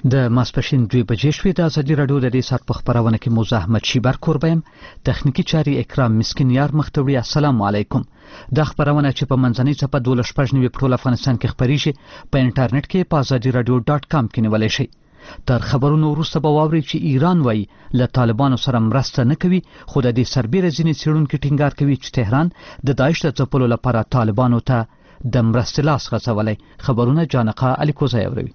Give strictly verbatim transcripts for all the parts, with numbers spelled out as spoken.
د ماسپښین دوی بجې شوې. د ازادي راډیو د دې ساعت په خپرونه کې موزه احمد شیبر کوربه یم، تخنیکي چارې اکرام مسکین یار مختوړي. السلام علیکم. دا خپرونه چې په منځنۍ څپه دولس شپږ نوي په ټول افغانستان کې خپریږي، په انټرنیټ کې په ازادي راډیو ډاټ کام کې نیولی شئ. تر خبرونو وروسته به واورئ چې ایران وایي له طالبانو سره مرسته نه کوي، خو د دې سربیره ځینې څېړونکي ټینګار کوي چې تهران د داعش د ځپلو لپاره طالبانو ته د مرستې لاس غځولی. خبرونه جانقه الیکوزی اوروي.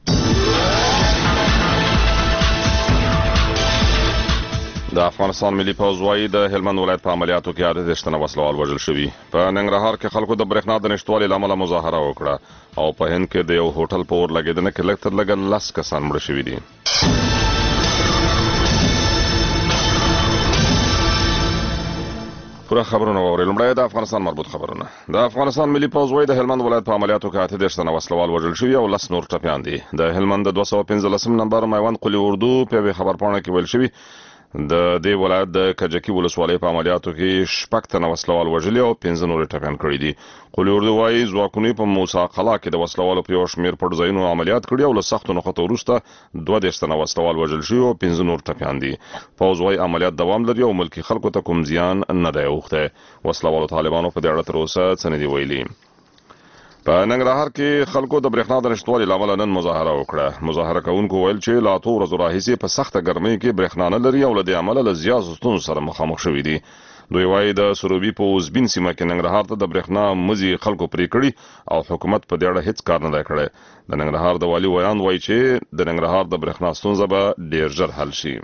د افغانستان ملي پوځ وايي د هلمند ولایت په عملیاتو کې اته دېرش تنه وسلوال وژل شوي. په ننګرهار کې خلکو د برېښنا د نشتوالي له امله مظاهره وکړه او په هند کې د یو هوټل په اور لګېدنه کې لږ تر لږه لس کسان مړه شوي دي. پوره خبرونه واورئ. لومړی د افغانستان مربوط خبرونه. د افغانستان ملي پوځ وايي د هلمند ولایت په عملیاتو کې اته دېرش تنه وسلوال وژل شوي او لس نور ټپیان دي. د هلمند د دوه سوه پنځلسم نمبر میوند قلي اردو په یوې خبرپاڼه کې ویل شوي د دې ولایت د کجکي ولسوالۍ په عملیاتو کې شپږ تنه وسلوال وژلي او پنځه نور ټپیان کړي دي. قلي اردو وايي ځواکونو په موسی قلعه کې د وسلوالو په یو شمېر پټ ځایونو عملیات کړي او له سختو نښتو وروسته دوه دېرش تنه وسلوال وژل شوي او پنځه نور ټپیان دي. پوځ وايي عملیات دوام لري او ملکي خلکو ته کوم زیان نه دی اوښتی. وسلوالو طالبانو په دې اړه تر اوسه څه نه دي ویلي. په ننګرهار کې خلکو د برېښنا د نشتوالي له امله نن مظاهره وکړه. مظاهره کوونکو ویل چې له اتو ورځو راهیسې په سخته ګرمۍ کې برېښنا نه لري او له دې امله له زیاتو ستونزو سره مخامخ شوي دي. دوی وایي د سروبي په اوزبین سیمه کې ننګرهار ته د برېښنا مزي خلکو پرې کړي او حکومت په دې اړه هیڅ کار نه دی کړی. د ننګرهار د والي ویان وایي چې د ننګرهار د برېښنا ستونزه به ډېر ژر حل شي.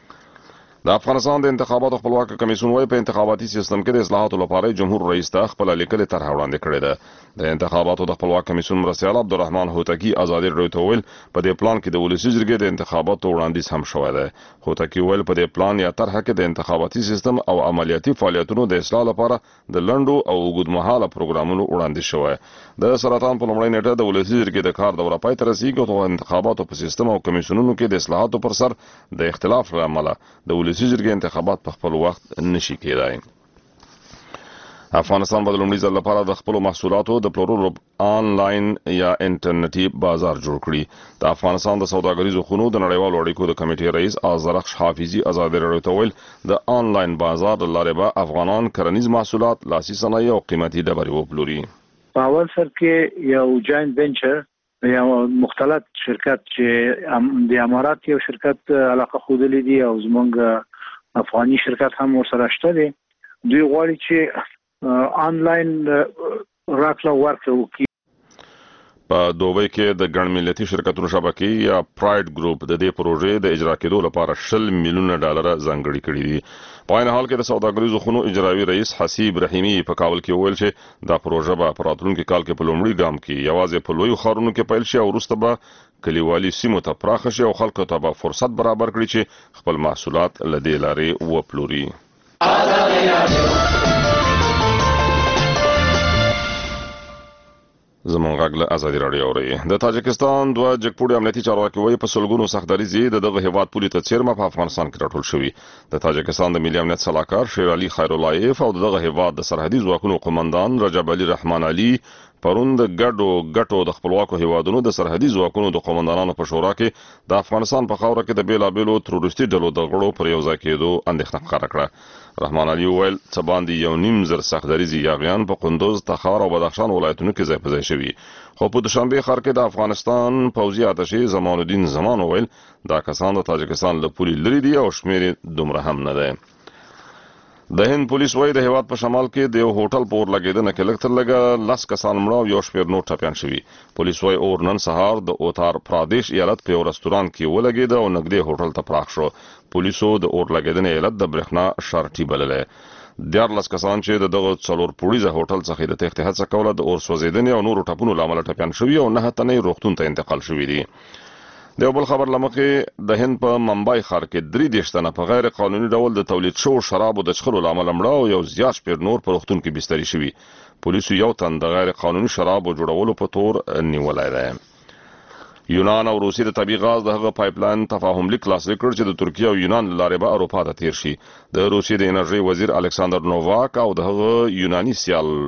د افغانستان د انتخاباتو خپلواکه کمیسیون وايي په انتخاباتي سیستم کې د اصلاحاتو لپاره جمهور رئیس ته خپله لیکلې طرحه وړاندې کړې ده. د انتخاباتو د خپلواک کمیسیون مرستیال عبدالرحمن هوتکي ازادي راډیو ته وویل په دې پلان کې د ولسي جرګې د انتخاباتو وړاندیز هم شوی دی. هوتکي وویل په دې پلان یا طرحه کې د انتخاباتي سیستم او عملیاتي فعالیتونو د اصلاح لپاره د لنډو او اوږدمهاله پروګرامونو وړاندیز شوی. د سرطان په لومړۍ نیټه د ولسي جرګې د کار دوره پای ته رسیږي او د انتخاباتو په سیستم او کمیسیونونو کې د اصلاحاتو پر سر د اختلاف له امله د ولسي جرګې انتخابات په خپل وخت نشي کېدای. افغانستان به د لومړي ځل لپاره د خپلو محصولاتو د پلورلو آنلاین یا انټرنیټي بازار جوړ کړي. د افغانستان د سوداګریزو خونو د نړیوالو اړیکو د کمیټې رئیس آذرخش حافظي ازادي راډیو ته ویل د آنلاین بازار له لارې به افغانان کرنیز محصولات، لاسي صنایع او قیمتي ډبرې وپلوري. په اول سر کې یو جاینټ وینچر یا مختلط شرکت چې د امارات یو شرکت علاقه ښودلې دي او زموږ افغاني شرکت هم ورسره شته دي. دوی غواړي چې آنلاین راکړه ورکړه وکړي. په دوبۍ کې د ګڼ ملتي شرکتونو شبکې یا پراید ګروپ د دې پروژې د اجرا کېدو لپاره شل میلیونه ډالره ځانګړي کړي دي. په عین حال کې د سوداګریزو خونو اجرایي رئیس حسیب رحیمي په کابل کې وویل چې دا پروژه به په راتلونکي کال کې په لومړي ګام کې یوازې په لویو ښارونو کې پیل شي او وروسته به کلیوالي سیمو ته پراخه شي او خلکو ته به فرصت برابر کړي چې خپل محصولات له دې لارې وپلوري. زموږ غږ له ازادي راډیو اورئ. د تاجکستان دوه جګپوړي امنیتي چارواکي وایي په سلګونو سختدریځې د دغه هیواد پولې ته څیرمه په افغانستان کې راټول شوي. د تاجکستان د ملي امنیت سلاکار شیر علي خیراللهیف او دغه هیواد د سرحدي ځواکونو قومندان رجب علي رحمان علي پرون د ګډو ګټو د خپلواکو هیوادونو د سرحدي ځواکونو د قومندانانو په شورا کې د افغانستان په خاوره کې د بیلابیلو تروریستي ډلو د غړو پر یو ځای کېدو اندېښنه ښکاره کړه. رحمان علي وویل څه باندې یو نیم زر سختدریځي یاغیان په قندوز، تخار او بدخشان ولایتونو کې ځای په ځای شوي. خو په دوشنبه ښار کې د افغانستان پوځي اتشې زمان الدین زمان وویل دا کسان د تاجکستان له پولې لرې دي او شمېر دومره هم نه دی. د هند پولیس وايي د هیواد په شمال کې د یو هوټل په اور لګېدنه کې لږ تر لږه لس کسان مړه او یو شمېر نور ټپیان شوي. پولیس وايي اور نن سهار د اوتار پرادیش ایالت په یو رستوران کې ولګېده او نږدې هوټل ته پراخ شو. پولیسو د اور لګېدنې علت د برېښنا شارټي بللی. دیارلس کسان چې د دغه څلور پوړیزه هوټل څخه د تېښتې هڅه کوله د اور سوځېدنې او نورو ټپونو له امله ټپیان شوي او نهه تنه یې روغتون ته انتقال شوي دي. د یو بل خبر له مخې د هند په ممبای ښار کې درې دېرش تنه په غیر قانوني ډول د تولید شوو شرابو د څښلو له امله مړه او یو زیات شمېر نور په روغتون کې بستري شوي. پولیسو یو تن د غیر قانوني شرابو جوړولو په تور نیولی دی. یونان او روسیې د طبیعي غاز د هغه پایپلاین تفاهم لیک لاسلیک کړ چې د ترکیې او یونان له لارې به اروپا ته تیر شي. د روسیې د انرژۍ وزیر الکساندر نوواک او د هغه یوناني سیال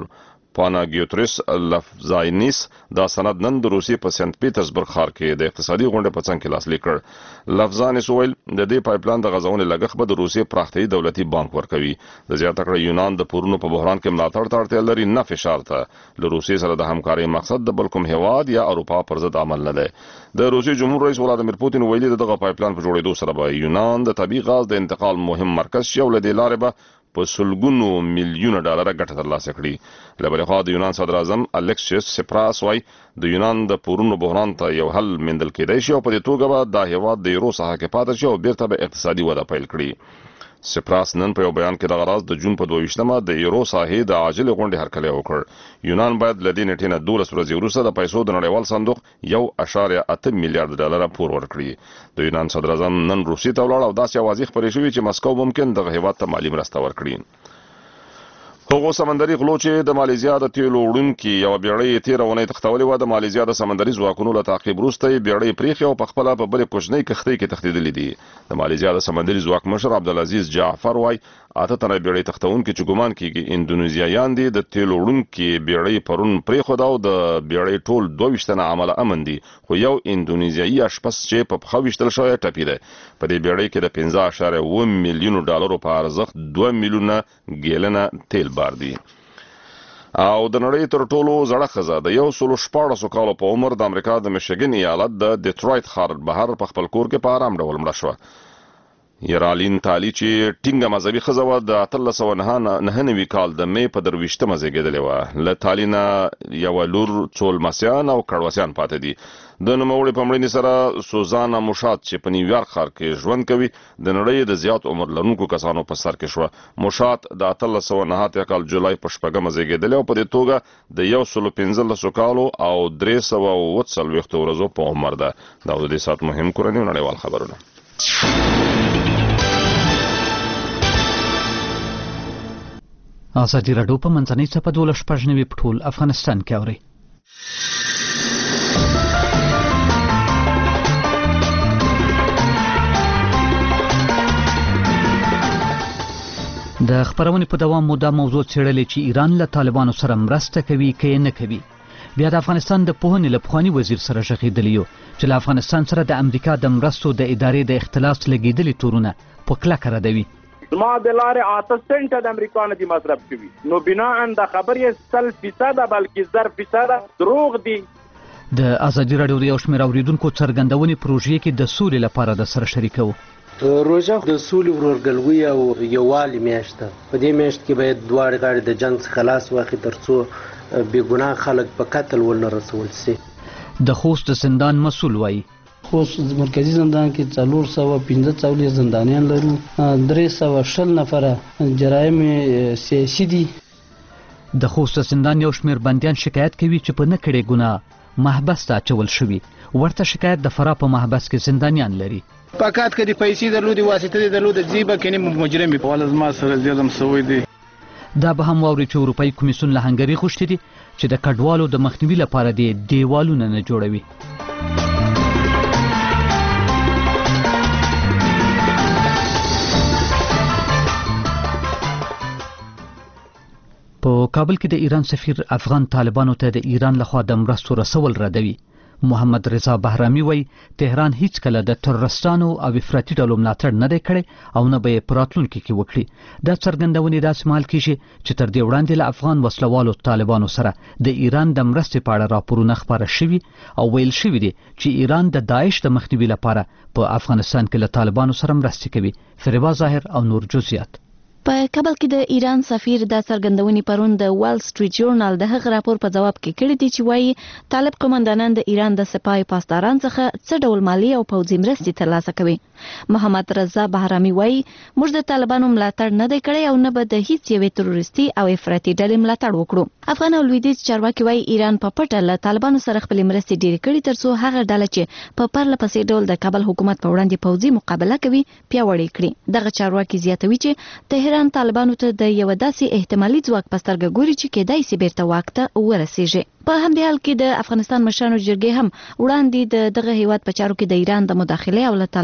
پاناګیوتریس لفزاینیس دا سند نن د روسیې په سنت پیټرزبرګ ښار کې د اقتصادي غونډې په څنګ کې لاسلیک کړ. لفزانیس وویل د دې پایپلاین د غځونې لګښت به د روسیې پراختیایي دولتي بانک ورکوي. د زیاته کړه یونان د پورونو په بحران کې ملاتړ ته اړتیا لري، نه فشار ته. له روسیې سره د همکارۍ مقصد د بل کوم هیواد یا اروپا پر ضد عمل نه دی. د روسیې جمهور رئیس ولادیمیر پوتین ویلي د دغه پایپلاین په جوړېدو سره به یونان د طبیعي غاز د انتقال مهم مرکز شي او له دې لارې به په سلګونو میلیونه ډالره ګټه ترلاسه کړي. له بلې خوا د یونان صدر اعظم الیکسیس سپراس وایي د یونان د پورونو بحران ته یو حل موندل کېدای شي او په دې توګه به دا هیواد د یورو څخه کې پاتې شي او بیرته به اقتصادي وده پیل کړي. سپراس نن په یو بیان کې دغه راز د جون په دوه ویشتمه د یورو ساحې د عاجلې غونډې هرکلی وکړ. یونان باید له دې نیټې نه دولس ورځې وروسته د پیسو د نړیوال صندوق یو اشاریه اته میلیارډ ډالره پور ورکړي. د یونان صدر اعظم نن روسیې ته ولاړ او داسې اوازې خپرې شوې چې مسکو ممکن دغه هیواد ته مالي مرسته ورکړي. هغو سمندري غلو چې د مالیزیا د تیلو وړونکي یوه بیړۍ تېره اونۍ تښتولې وه، د مالیزیا د سمندري ځواکونو له تعقیب وروسته یې بیړۍ پرېښې او په خپله په بلې کوچنۍ کښتۍ کې تښتېدلې دي. د مالیزیا د سمندري ځواک مشر عبدالعزیز جعفر وایي اته تنه بیړۍ تښتونکي چې ګمان کېږي اندونیزیایان دي د تیلو وړونکي بیړۍ پرون پرېښوده او د بیړۍ ټول دوه ویشت تنه عمله امن دي، خو یو اندونیزیایي اشپز چې په پښه ویشتل شوی ټپي دی. په دې بیړۍ کې د پنځه اعشاریه اوه میلیونو ډالرو په ارزښت دوه میلیونه ګیلنه تیل بار دي. او د نړۍ تر ټولو زړه ښځه د یو سلو شپاړسو کالو په عمر د امریکا د میشیګن ایالت د ډیټرویت ښار بهر په خپل کور کې په آرام ډول مړه شوه. یرالین تالی چې ټینګه مذهبي ښځه وه د اتلس سوه نهه نوي کال د مې په درویشتمه زیږېدلې وه. له تالي نه یوه لور، څو لمسیان او کړوسیان پاتې دي. د نوموړې په مړینې سره سوزانا موشات چې په نیویارک ښار کې ژوند کوي د نړۍ د زیات عمر لرونکو کسانو په سر کې شوه. موشات د اتلس سوه نهه اتیا کال جولای په شپږمه زیږېدلې او په دې توګه د یو سلو پنځلسو کالو او درې سوه اووه څلوېښتو ورځو په عمر ده. دا د دې ساعت مهم کورني نړیوال خبرونه. ازادي راډیو په منځنۍ څپه دولس شپږ نوي په ټول افغانستان کې اوري. د خبرونې په دوام مو دا موضوع څېړلې چې ایران له طالبانو سره مرسته کوي که نه کوي. بیا د افغانستان د پوهنې له پخواني وزیر سره غږېدلي یو چې له افغانستان سره د امریکا د مرستو د ادارې د اختلاس لګېدلي تورونه په کلکه ردوي. ما د لارې اته سنټه د امریکا نه دي مصرف کوي، نو بناء د خبرې سل فیصده بلکې زر فیصده دروغ دي. د ازادي راډیو د یو شمېر اورېدونکو څرګندونې پروژې کې د سولې لپاره د سره شریکوو. روژه د سولې ورورګلوي او یووالي میاشت ده. په دې میاشت کې باید دواړه غاړې د جنګ څخه خلاص واخلي تر څو بې ګناه خلک په قتل ونه رسول شي. د خوست زندان مسؤل وایي خوست مرکزی زندان کې څلور سوه پنځه څلوېښت زندانیان لرو، درې سوه شل نفره جرایم سیاسي دي. د خوست زندان یو شمېر بندیان شکایت کوي چې په نه کړې ګناه محبس ته اچول شوي. ورته شکایت د فراه په محبس کې زندانیان لري. پاکات کې د پیسې درلودې، واسطه درلوده، ځیبه کې نه مجرم په ول زما سره زیاتم سوی دی. دا به هم واوري چې اروپایي کمیسیون له هنګري غوښتي دي چې د کډوالو د مخنیوي لپاره دې دیوالونه نه جوړوي. په کابل کې د ایران سفیر افغان طالبانو ته د ایران لخوا د مرستو رسول ردوي. محمد رضا بهرامي وایي تهران هیڅ کله د تروریستانو او افراطي ډلو ملاتړ نه دی کړی او نه به یې په راتلونکي کې وکړي. دا څرګندونې داسې مهال کېږي چې تر دې وړاندې له افغان وسلوالو طالبانو سره د ایران د مرستې په اړه راپورونه خپاره شوي او ویل شوي دي چې ایران د داعش د مخنیوي لپاره په افغانستان کې له طالبانو سره مرستې کوي. فریبا ظاهر او نور جزئیات. په کابل کې د ایران سفیر د څرګندونې پرون د وال سټریټ جورنال د هغه راپور په جواب کې کړی دی چې وایي طالب قومندانان د ایران د سپاه پاسداران څخه څه ډول مالی او پوځي مرستې ترلاسه کوي. محمد رضا بهرامي وایي موږ د طالبانو ملاتړ نه دی کړی او نه به د هیڅ یوې تروریستي او افراطي ډلې ملاتړ وکړو. افغان او لویدیځ چارواکي وایي ایران په پټه له طالبانو سره خپلې مرستې ډېرې کړي تر څو هغه ډله چې په پرله پسې ډول د کابل حکومت په وړاندې پوځي مقابله کوي پیاوړې کړي. دغه چارواکي زیاتوي چې تهران طالبانو ته د یو داسې احتمالي ځواک په سترګه ګوري چې کېدای شي بیرته واک ته ورسیږي. په همدې حال کې د افغانستان مشرانو جرګې هم وړاندې د دغه هیواد په چارو کې د ایران د مداخلې او له طالبانو سره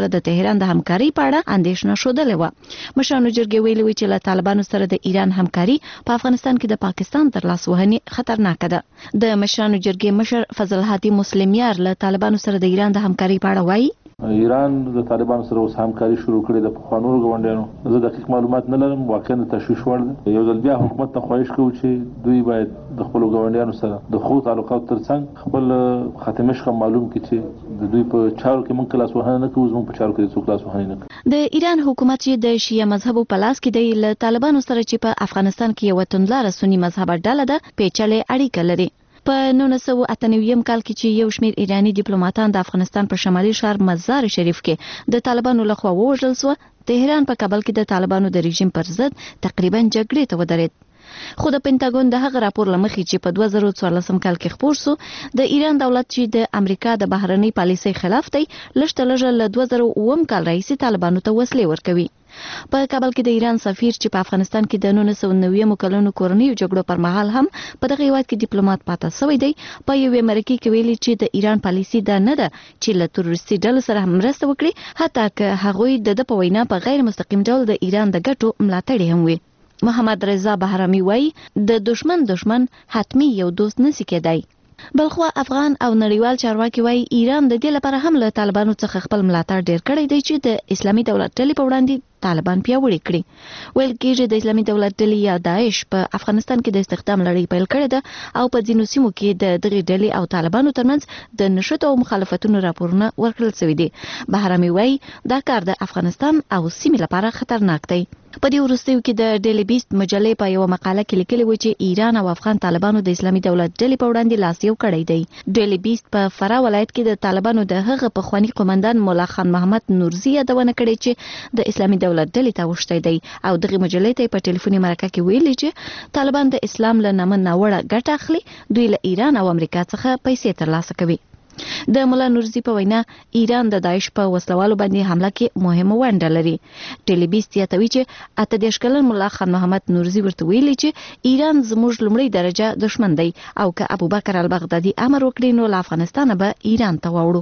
سره د تهران د همکاري په اړه اندېښنه شودلې و. مشرانو جرګې ویلي و چې له طالبانو سره د ایران همکاري په افغانستان کې د پاکستان تر لاس وهنې خطرناک ده. د مشرانو جرګې مشر فضل هادي مسلم یار له طالبانو سره د ایران د همکاري په اړه وایي ایران د طالبانو سره اوس همکاري شروع کړې ده. په قانونو غونډیانو زه دقیق معلومات نه لرم، واقعا د تشویش وړ ده. یو ځل بیا حکومت ته خواهش کوو چې دوی باید د خپل غونډیانو سره د خو تعلقات ترڅنګ خپل ختمش هم معلوم کړي چې د دوی په چارو کې موږ کلاس وهنه نه کوو، زموږ په چارو کې څوک کلاس وهنه نه کوي. د ایران حکومت چې د شیعه مذهب په لاس کې دی له طالبانو سره چې په افغانستان کې یو توندلاره سنی مذهب ډله ده پیچلې اړیکه لري. په نولس سوه اته نوي کال کې چې یو شمېر ایرانی ډیپلوماټان د افغانستان په شمالي ښار مزار شریف کې د طالبانو لخوا ووژل شو، تهران په کابل کې د طالبانو د رژیم پر ضد تقریبا جګړې ته ودرېد. خو د پینټاګون د هغه راپور لمخې چې په دوه زره څوارلسم کال کې خپور شو، د ایران دولت چې د امریکا د بهرنۍ پالیسۍ خلاف دی لږ لږ له دوه زره اووم کال راهیسې طالبانو ته وسلې ورکوي. په کابل کې د ایران سفیر چې په افغانستان کې د نولس سوه نوي کلونو کورنیو جګړو پر مهال هم په دغه هیواد کې ډیپلوماټ پاتې شوی دی، په یوې مرکې کې ویلي چې د ایران پالیسي دا نه ده چې له تروریستي ډلو سره مرسته وکړي، حتی که هغوی د د په وینا په غیر مستقیم ډول د ایران د ګټو ملاتړي هم وي. محمد رضا بهرامي وایي د دشمن دشمن حتمی یو دوست نسی کېدای. بلخوا افغان او نړیوال چارواکي وایي ایران د دې لپاره هم له طالبانو څخه خپل ملاتړ ډیر کړی دی چې د اسلامي دولت ډلې په وړاندې طالبان پیاوړي کړي. ویل کېږي د اسلامي دولت ډلې یا داعش په افغانستان کې د استخدام لړۍ پیل کړې ده او په ځینو سیمو کې د دغې ډلې او طالبانو ترمنځ د نښتو او مخالفتونو راپورونه ورکړل شوي دي. بهرامي وایي دا کار د افغانستان او سیمې لپاره خطرناک دی. په دې وروستیو کې د ډیلی بیست مجلې په یو مقاله کې لیکلي و چې ایران او افغان طالبانو د اسلامي دولت ډلې په وړاندې لاس یو کړی دی. ډیلی بیست په فراه ولایت کې د طالبانو د هغه پخواني قومندان مولا خان محمد نورزي یادونه کړې چې د اسلامي دولت ډلې ته وشتی دی او دغه مجلې ته په ټلیفوني مرکه کې ویلي چې طالبان د اسلام له نامه ناوړه ګټه اخلي، دوی له ایران او امریکا څخه پیسې ترلاسه کوي. د مولا نورزي په وینا ایران د داعش په وسلوالو باندې حمله کې مهمه ونډه لري. ټیلی بیست یادوي چې اته دېرش کلن مولا خان محمد نورزي ورته ویلي چې ایران زموږ لومړی درجه دښمن دی او که ابوبکر البغدادي امر وکړي نو له افغانستانه به ایران ته واوړو.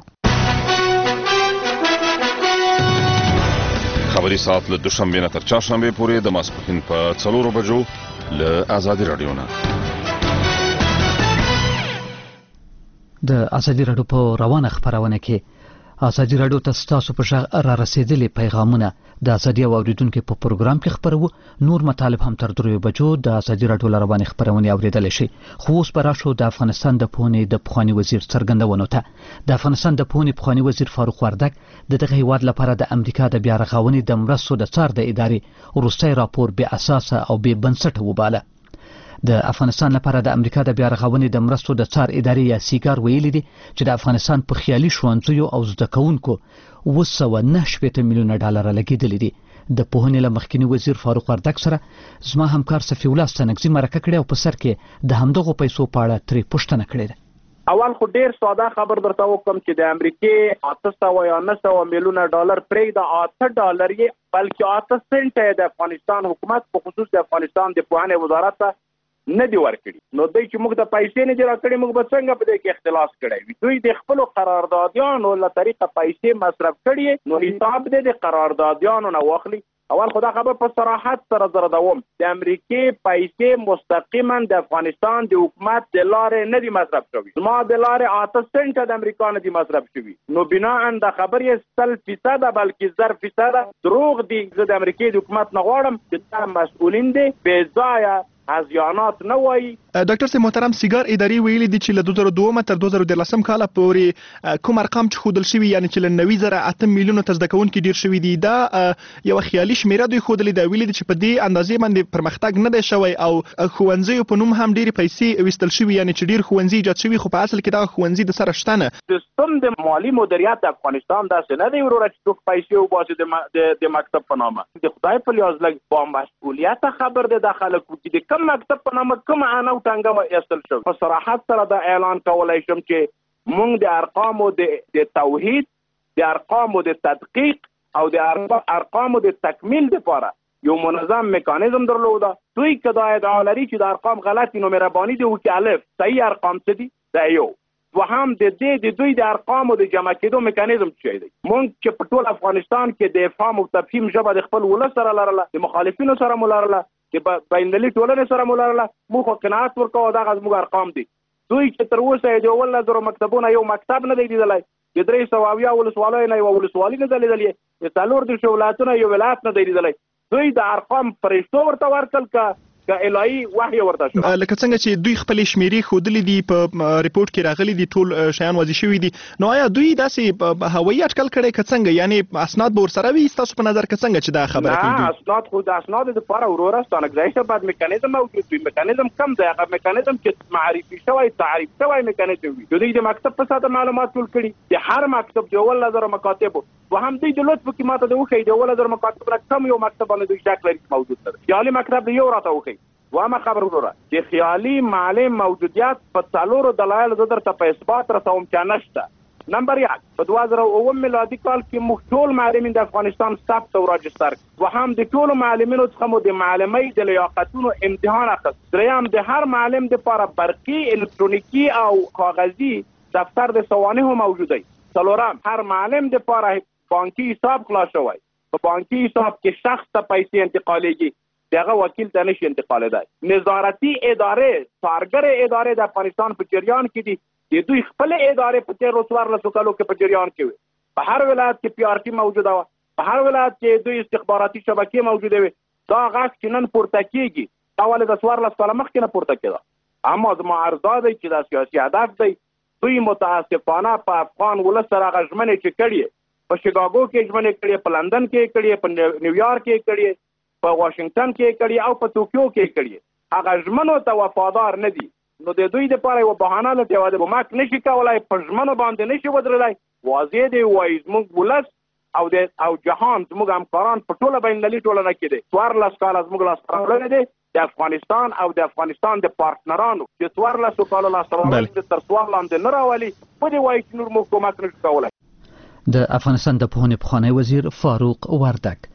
خبري ساعت له دوشنبې نه تر چهارشنبې پورې د ماسپښین په څلورو بجو له ازادي راډیو نه. د ازادي راډیو په روانه خبرونه کې ازادي راډیو ته ستاسو په شغ را رسیدلي پیغامونه د ازادي اوریدونکو په پروګرام کې خبرو. نور مطالب هم تر دریو بجو د ازادي راډیو لروانه خبرونه اوریدل شي. خو اوس پر شو د افغانستان د پونې د پخوانی وزیر څرګندونه ته د افغانستان د پونې پخوانی وزیر فاروق وردک د دغه هیواد لپاره د امریکا د بیا رغونې د مرستو د څار د ادارې وروستي راپور به اساس او به بنسټ وباله. د افغانستان لپاره د امریکا د بیا رغونې د مرستو د څار ادارې یا سیګار ویلي دي چې د افغانستان په خیالي ښوونځیو او زده کوونکو اوه سوه نهه شپېته میلیونه ډالر لګېدلي دي. د پوهنې له مخکني وزیر فاروق وردک سره زما همکار صفي الله ستانکزي مرکه کړې او په سر کې د همدغو پیسو په اړه ترې پوښتنه کړې ده. اول خو ډیر ساده خبر درته وکم چې د امریکای اته سوه یا نه سوه میلیونه ډالر پرې د اته ډالر یې بلکې اته سنټه د افغانستان حکومت په خصوص د افغانستان د پوهنې وزارت ته نه دی ورکړي. نو دوی چې موږ د پیسې نه دی راکړي موږ به څنګه په دې کې اختلاس کړی وي. دوی د خپلو قراردادیانو له طریقه پیسې مصرف کړي نو حساب دې د قراردادیانو نه واخلي. اول خدا خبر په صراحت سره زره دوم د امریکای پیسې مستقیما د افغانستان د حکومت د لارې نه دی مصرف شوي. زما د لارې اته سنټه د امریکا نه دی مصرف شوي. نو بنا د خبر یې سل فیصد بلکې زر فیصد دروغ دي. زه د امریکای د حکومت نه غواړم چې دا مسؤلین دي بې ځایه ازیانات نه وایي. ډاکټر صاحب محترم سیګار اداري ویلي دي چې له دوه زره دوه تر دوه زره دېرلسم کال پورې کوم ارقام چې ښودل شوي یعنی چې له نوي زره اته میلیونه ته زده کوونکي ډیر شوي دي دا یو خیالي شمیره دوی ښودلې ده. ویلي دي چې په دې اندازې باندې پرمختګ نه دی شوی او ښوونځیو په نوم هم ډېرې پیسې ویستل شوي یعنی چې ډېر ښوونځي ایجاد شوي خو په اصل کې دغه ښوونځي د سره شته نه. سیستم د مالي مدیریت د افغانستان داسې نه دی وروره چې څوک پیسې وباسي د مکتب په نامه. د خدای په لیاز لږ با مسؤلیته خبر دی د خلکو چې د کوم مکتب په نامه کوم انا او ټنګه ایستل شو. په صراحت سره دا اعلان کولای شم چې موږ د ارقامو د توحید د ارقامو د تدقیق او د ارقامو د تکمیل لپاره یو منظم میکانیزم درلوده. دوی که دا ادعا لري چې د ارقام غلطي نو مهرباني دي وکړي الف صحیح ارقام څه دي دا یو. دوهم د دې د دوی د ارقامو د جمع کېدو میکانیزم څه دی. مونږ چې په ټول افغانستان کې د افهام او تفهیم ژبه د خپل ولس سره لرله، د مخالفینو سره مو لرله، د بینالمللي ټولنې سره مو لرله، موږ خو قناعت ورکوو دغه زموږ ارقام دي. دوی چې تر اوسه د اوولس زرو مکتبونه یو مکتب نه دی لیدلی، د درې سوه اویا ولسوالیو نه یوه ولسوالي نه ده لیدلې، د څلور دېرش ولایتونه یو ولایت نه دی لیدلی. دوی د ارقام فرشتو ورته ورکړل که که الهي وحی ورته شو. لکه څنګه چې دوی خپلې شمیرې ښودلې دي په ریپورټ کې راغلي دي، ټول شیان واضح شوي دي. نو آیا دوی داسې هوایي اټکل کړی که څنګه؟ یعنې اسناد به ورسره وي ستاسو په نظر که څنګه چې دا خبره کوي؟ نه، اسناد خو د اسنادو دپاره وروره ستانګځای شه باید میکانیزم موجود وي. میکانیزم کم دی، هغه میکانیزم چې معرفي شوی تعریف شوی میکانیزم وي. دوی د مکتب په ساته معلومات ټول کړي، د هر مکتب د اوولس زرو مکاتبو دوهم دوی د لطف کې ماته د وښیي د اوولس زرو مکاتب نه کم یو مکتب باندې دوی شک لري موجود دی. خیالي مکتب د یو راته وښیي. واما خبر وروره چې خیالي معلم موجودیت په څلورو دلایلو زه درته په اثبات رسوم چې نشته. نمبر یک، په دوه زره اووه میلادي کال کې موږ ټول معلمین د افغانستان ثبت او راجستر کړو. دوهم د ټولو معلمینو څخه مو د معلمۍ د لیاقتونو امتحان اخیست. دریم، د هر معلم دپاره برقي، الکترونیکي او کاغذي دفتر د سوانحو موجود دی. څلورم، هر معلم دپاره بانکي حساب خلاص شوی. په بانکي حساب کې شخص ته پیسې انتقالیږي، دغه وکیل ته نشي انتقالېدای. نظارتي ادارې، څارګرې ادارې د افغانستان په جریان کې دي. د دوی خپلې ادارې په تېرو څوارلسو کالو کې په جریان کې وي. په هر ولایت کې پی آر ټي موجوده وه، په هر ولایت کې دوی استخباراتي شبکې موجودې وي. دا غږ چې نن پورته کېږي دا ولې د څوارلس کاله مخکې نه پورته کېده. اما زما عرض دا دی چې دا سیاسي هدف دی. دوی متاسفانه په افغان ولس سره هغه ژمنې چې کړي، په شیکاګو کې ژمنې کړي، په لندن کې کړي، په نیویارک کې کړي، په واشنگټن کې کړي او په توکیو کې کړي، هغه ژمنو ته وفادار نه دي. نو د دوی دپاره یوه بهانه لټوي، یوازې به ماک نشي کولی، په ژمنو باندې نشي ودرېدلی. واضح دی وایي زموږ ولس او د او جهان زموږ همکاران په ټوله بینالمللي ټولنه کې دی. څوارلس کاله زموږ لاسته راوړنې دی د افغانستان او د افغانستان د پارټنرانو چې څوارلسو کالو لاسته راوړنې تر سوال لاندې نه راولي، ودې وایي چې نور موږ کومک نشو کولی. د افغانستان د پوهنې پخوانی وزیر فاروق وردک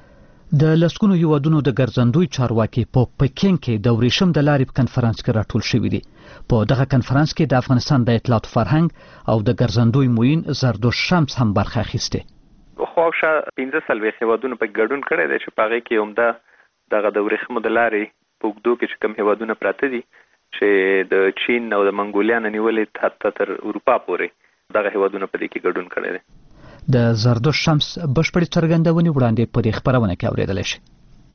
د لسګونو هیوادونو د ګرځندوی چارواکي په پکین کې د ورېشم د لارې په کنفرانس کې راټول شوي دي. په دغه کنفرانس کې د افغانستان د اطلاعات فرهنګ او د ګرځندوی موین زردوش شمس هم برخه اخیسته. خواوشا پنځه څلوېښت هیوادونو په ګډون کړی دی چې په هغې کې عمده دغه د ورېښمو د لارې په اوږدو کې چې کوم هیوادونه پراته دي چې د چین او د منګولیا نه نیولې حتی تر اروپا پورې دغه هیوادونه په دې کې ګډون کړی دی. د زردوش شمس بشپړې څرګندونې وړاندې په دې خپرونه کې اورېدلی شي.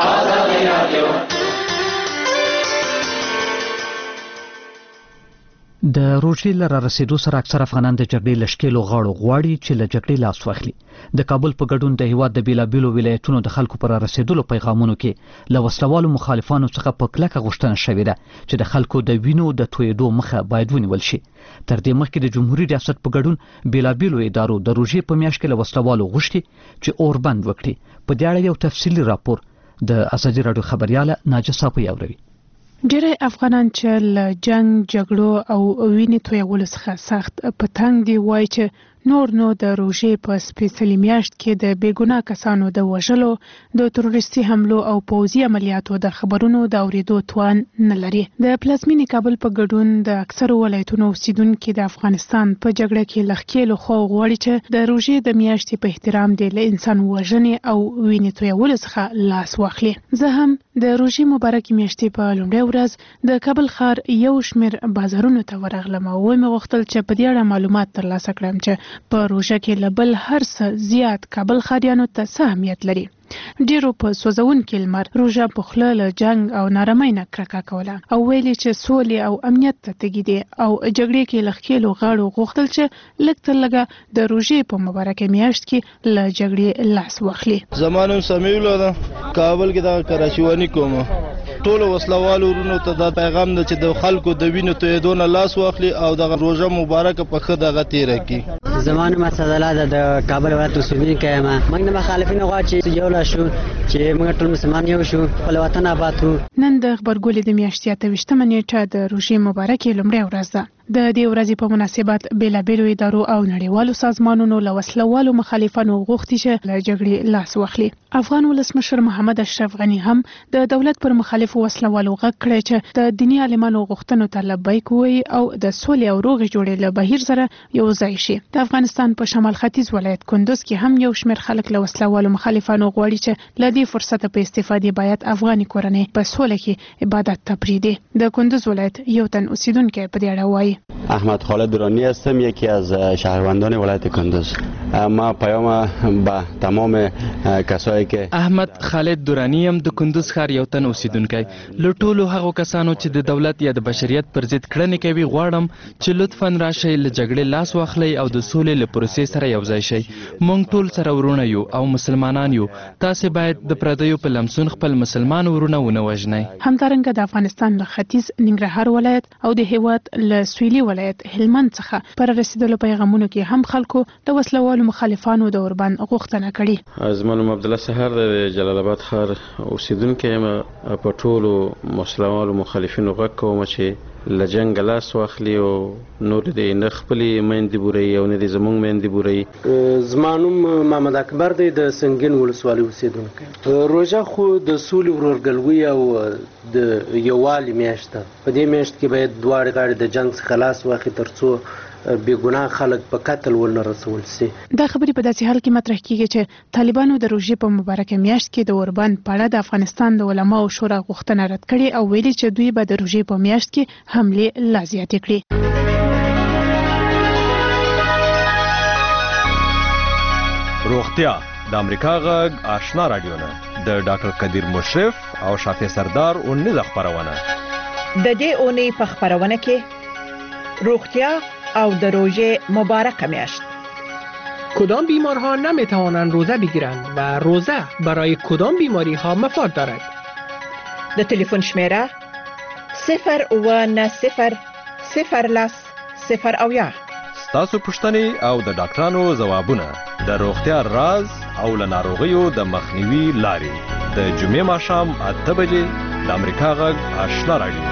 د روژې له رارسېدو سره اکثر افغانان د جګړې له ښکېلو غاړو غواړي چې له جګړې لاس واخلي. د کابل په ګډون د هېواد د بېلابېلو ولایتونو د خلکو په رارسېدلو پیغامونو کې له وسلوالو مخالفانو څخه په کلکه غوښتنه شوې ده چې د خلکو د وینو د تویېدو مخه باید ونیول شي. تر دې مخکې د جمهوري ریاست په ګډون بېلابېلو ادارو د روژې په میاشت کې له وسلوالو غوښتي چې اوربند وکړي. په دې اړه یو تفصیلي راپور د ازادي راډیو خبریاله ناجیه صافی اوري. ډېری افغانان چې له جنگ، جګړو او وینې تویولو څخه سخت په تنګ دي وایي چې نور نو د روژې په سپېڅلې میاشت کې د بېګناه کسانو د وژلو، د تروریستي حملو او پوځي عملیاتو د خبرونو د اورېدو توان نه لري. د پلازمېنې کابل په ګډون د اکثرو ولایتونو اوسیدونکي د افغانستان په جګړه کې له ښکېلو خواو غواړي چې د روژې د میاشتې په احترام دې له انسان وژنې او وینې تویولو څخه لاس واخلي. زه هم د روژې مبارکې میاشتې په لومړۍ ورځ د کابل ښار یو شمېر بازارونو ته ورغلم او ومې غوښتل چې په دې اړه معلومات ترلاسه کړم چې په روژه کې له بل هر څه زیات کابل ښاریانو ته څه اهمیت لري. ډیرو په سوځونکي لمر روژه په خوله له جنگ او نارامۍ نه کرکه کوله او ویلي چې سولې او امنیت ته تږي دي او جګړې کې له ښکېلو غاړو غوښتل چې لږ تر لږه د روژې په مبارکه میاشت کې له جګړې لاس واخلي. زما نوم سمیع الله ده، کابل کې دغه کراچیواني کوم. ټولو وسلوالو ورونو ته دا پیغام ده چې د خلکو د وینو تویېدو نه لاس واخلي او دغه روژه مبارکه په ښه دغه تېره کړي. زمانه مسله د کابل ولایت اوسیدونکی یم. موږ د مخالفینو غواړو چې یو لا شو چې موږ ټول مسلمان یو شو خپل وطن آباد کړو. نن د خبرګولې د میاشتې اته ویشتمه نیټه د روژې مبارکې لومړۍ ورځ ده. د دې ورځې په مناسبت بیلابیلو ادارو او نړیوالو سازمانونو له وسلوالو مخالفانو غوښتي چې له جګړې لاس واخلي. افغان ولسمشر محمد اشرف غني هم د دولت پر مخالفو وسلوالو غږ کړی چې د دیني عالمانو غوښتنو ته لبیک ووایي او د سولې او روغې جوړې له بهیر سره یو ځای شي. د افغانستان په شمال ختیځ ولایت کندوز کې هم یو شمېر خلک له وسلوالو مخالفانو غواړي چې له دې فرصته په استفادې باید افغاني کورنۍ په سوله کې عبادت ته پرېږدي. د کندوز ولایت یو تن اوسیدونکی په دې اړه وایي: احمد خالد درانی هستم، یکی از شهروندان ولایت کندوز. ما پیام به تمام کسایی که احمد خالد درانی هم د کندوز ښار یو تن اوسیدونکی. له ټولو هغو کسانو چې د دولت یا د بشریت پر ضد کړنې کوي غواړم چې لطفاً راشئ له جګړې لاس واخلئ او د سولې له پروسې سره یو ځای شئ. موږ ټول سره ورونه یو او مسلمانان یو. تاسې باید د پردیو په لمسون خپل مسلمان ورونه ونه وژنئ. همدارنګه د افغانستان له ختیځ ننګرهار ولایت او د هیواد له سویلي ولایت هلمند څخه پر رسیدلو پیغامونو کې هم خلکو د وسلوالو مخالفانو د اوربند غوښتنه کړې. زما نوم عبدالله سحر د جلال آباد ښار اوسیدونکی یم. په ټولو وسلوالو مخالفینو غږ کوم چې له جنګ لاس واخلي او نور دې نه خپلې میندې بورئ او نه دې زموږ میندې بورئ. زما نوم محمد اکبر دی د سنګین ولسوالۍ اوسیدونکی. روژه خو د سولې ورورګلوي او د یووالي میاشت ده. په دې میاشت کې باید دواړې غاړې د جنګ څخه لاس واخلي تر څو بې ګناه خلک په قتل ونه رسول سي. دا خبرې په داسې حال کې مطرح کیږي چې طالبانو د روژې په مبارکه میاشت کې د اوربند په اړه د افغانستان د علماو شورا غوښتنه رد کړې او ویلي چې دوی به د روژې په میاشت کې حملې لا زیاتې کړي. روغتیا د امریکا غږ آشنا رادیو نه د ډاکټر قدیر مشرف او شافع سردار اونیزه خبرونه. د دې اونۍ په خبرونه کې روغتیا او در روژه مبارک میاشت. کدام بیمارها نمیتوانند روزه بگیرند و روزه برای کدام بیماری ها مفاد دارد؟ د تلفن شمیره صفر و نه صفر صفر لس صفر او یا. ستاسو پوښتنې او د ډاکټرانو ځوابونه د روغتیا راز او له ناروغیو د مخنیوي لارې د جمعې ماښام اته بجې د امریکا غږ آشنا رادیو.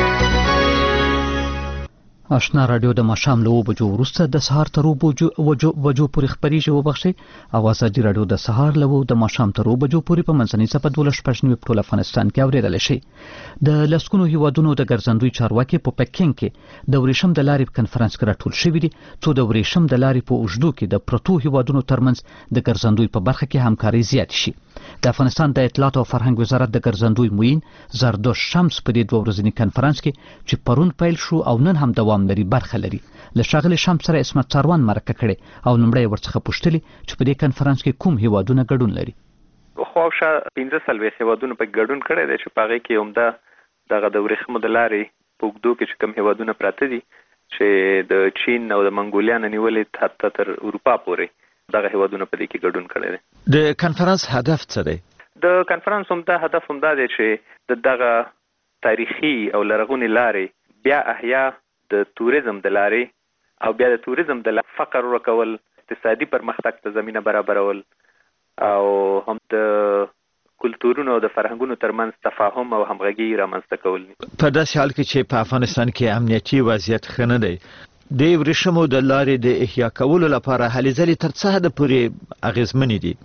آشنا رادیو د ماښام له اوه بجو وروسته د سهار تر اوه بجو پورې خپرېږي وبخښئ او ازادي رادیو د سهار له اوه د ماښام تر اوه بجو پورې په منځنۍ څپه دولس شپږ نوي په ټول افغانستان کې اورېدلی شئ. د لسګونو هیوادونو د ګرځندوی چارواکي په پکینګ کې د ورېښم د لارې په کنفرانس کې راټول شوي دي څو د ورېښم د لارې په اوږدو کې د پرتو هیوادونو ترمنځ د ګرځندوی په برخه کې همکاري زیاتې شي. د افغانستان د اطلاعات او فرهنګ وزارت د ګرځندوی معین زردوش شمس په دې دوه ورځني کنفرانس کې چې پرون پیل شو او نن هم دوام لري برخه لري. له ښاغلي شمس سره اسمت څاروان مرکه کړې او لومړی ورڅخه پوښتلي چې په دې کنفرانس کې کوم هیوادونه ګډون لري. خواوشا پنځه څلوېښت هیوادونه پکې ګډون کړی دی چې په هغې کې عمده دغه د ورېښمو د لارې په اوږدو کې چې کوم هیوادونه پراته دي چې د چین او د منګولیا نه نیولې حتی تر اروپا پورې دغه هیوادونه په دې کې ګډون کړی دی. د کنفرانس هدف څه دی؟ د کنفرانس عمده هدف همدا دی چې د دغه تاریخي او لرغونې لارې بیا احیا د توریزم د لارې او بیا د توریزم د فقر ورکول، اقتصادي پرمختګ ته زمینه برابرول او هم د کلتورونو او د فرهنګونو ترمنځ تفاهم او همغږي رامنځته کول. په داسې حال کې چې په افغانستان کې امنیتي وضعیت ښه نه دی، د ورېښمو د لارې د احیا کولو لپاره هلې ځلې تر څه حده پورې اغېزمنې دي؟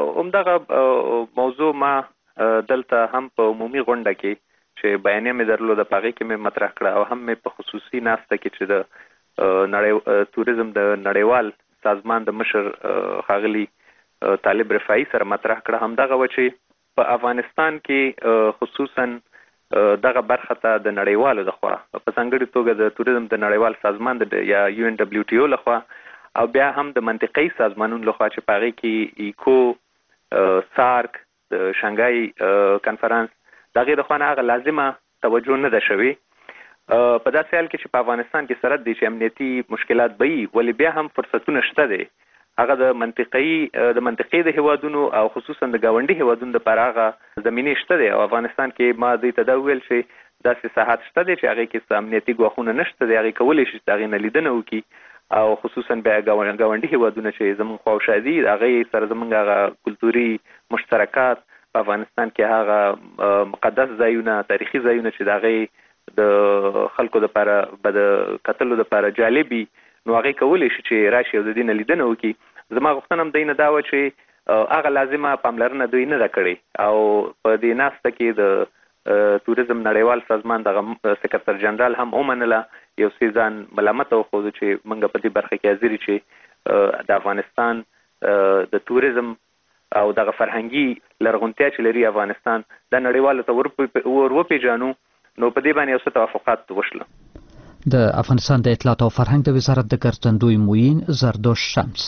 همدغه موضوع ما دلته هم په عمومي غونډه کې چې بیانیه مې درلوده په هغې کې مې مطرح کړه او هم مې په خصوصي ناسته کې چې د نړۍ توریزم د نړیوال سازمان د مشر ښاغلي طالب رفاعي سره مطرح کړه. همدغه و چې په افغانستان کې خصوصا دغه برخه ته د نړیوالو لخوا په ځانګړې توګه د توریزم د نړیوال سازمان د یا یو ان ډبلیو ټي او لخوا او بیا هم د منطقي سازمانونو لخوا چې په هغې کې ایکو، سارک، د شانګهای کنفرانس د هغې د خوا نه هغه لازمه توجه نه ده شوې. په داسې حال کې چې په افغانستان کې سرحد دی چې امنیتي مشکلات به وي ولې بیا هم فرصتونه شته دی. هغه د منطقي د منطقې د هیوادونو او خصوصا د ګاونډي هیوادونو دپاره هغه زمینې شته دی او افغانستان کې ما دوی ته دا وویل چې داسې ساحات شته دی چې هغې کې څه امنیتي ګواښونه نشته دی، هغې کولی شي چې د هغې نه لیدنه وکړي او خصوصا بیا ګاونډي هیوادونه چې زموږ خواوشا دي هغې سره زموږ هغه کلتوري مشترکات په افغانستان کې هغه مقدس ځایونه تاریخي ځایونه چې د هغې د خلکو دپاره به د کتلو دپاره جالب وي نو هغې کولی شي چې راشي او د دې نه لیدنه وکړي. زما غوښتنه هم دی نه دا وه چې هغه لازمه پاملرنه دوی نه ده کړې او په دې ناسته کې د توریزم نړیوال سازمان دغه سکرتر جنرال هم ومنله یو څه ځان ملامته وښوده چې موږ په دې برخه کې حاضر چې د افغانستان د توریزم او دغه فرهنګي لرغونتیا چې لري افغانستان د نړیوالو ته ور وپېژنو نو په دې باندې یو څه توافقات وشله. د افغانستان د اطلاعات او فرهنګ د وزارت د ګرځندوی معین زردوش شمس.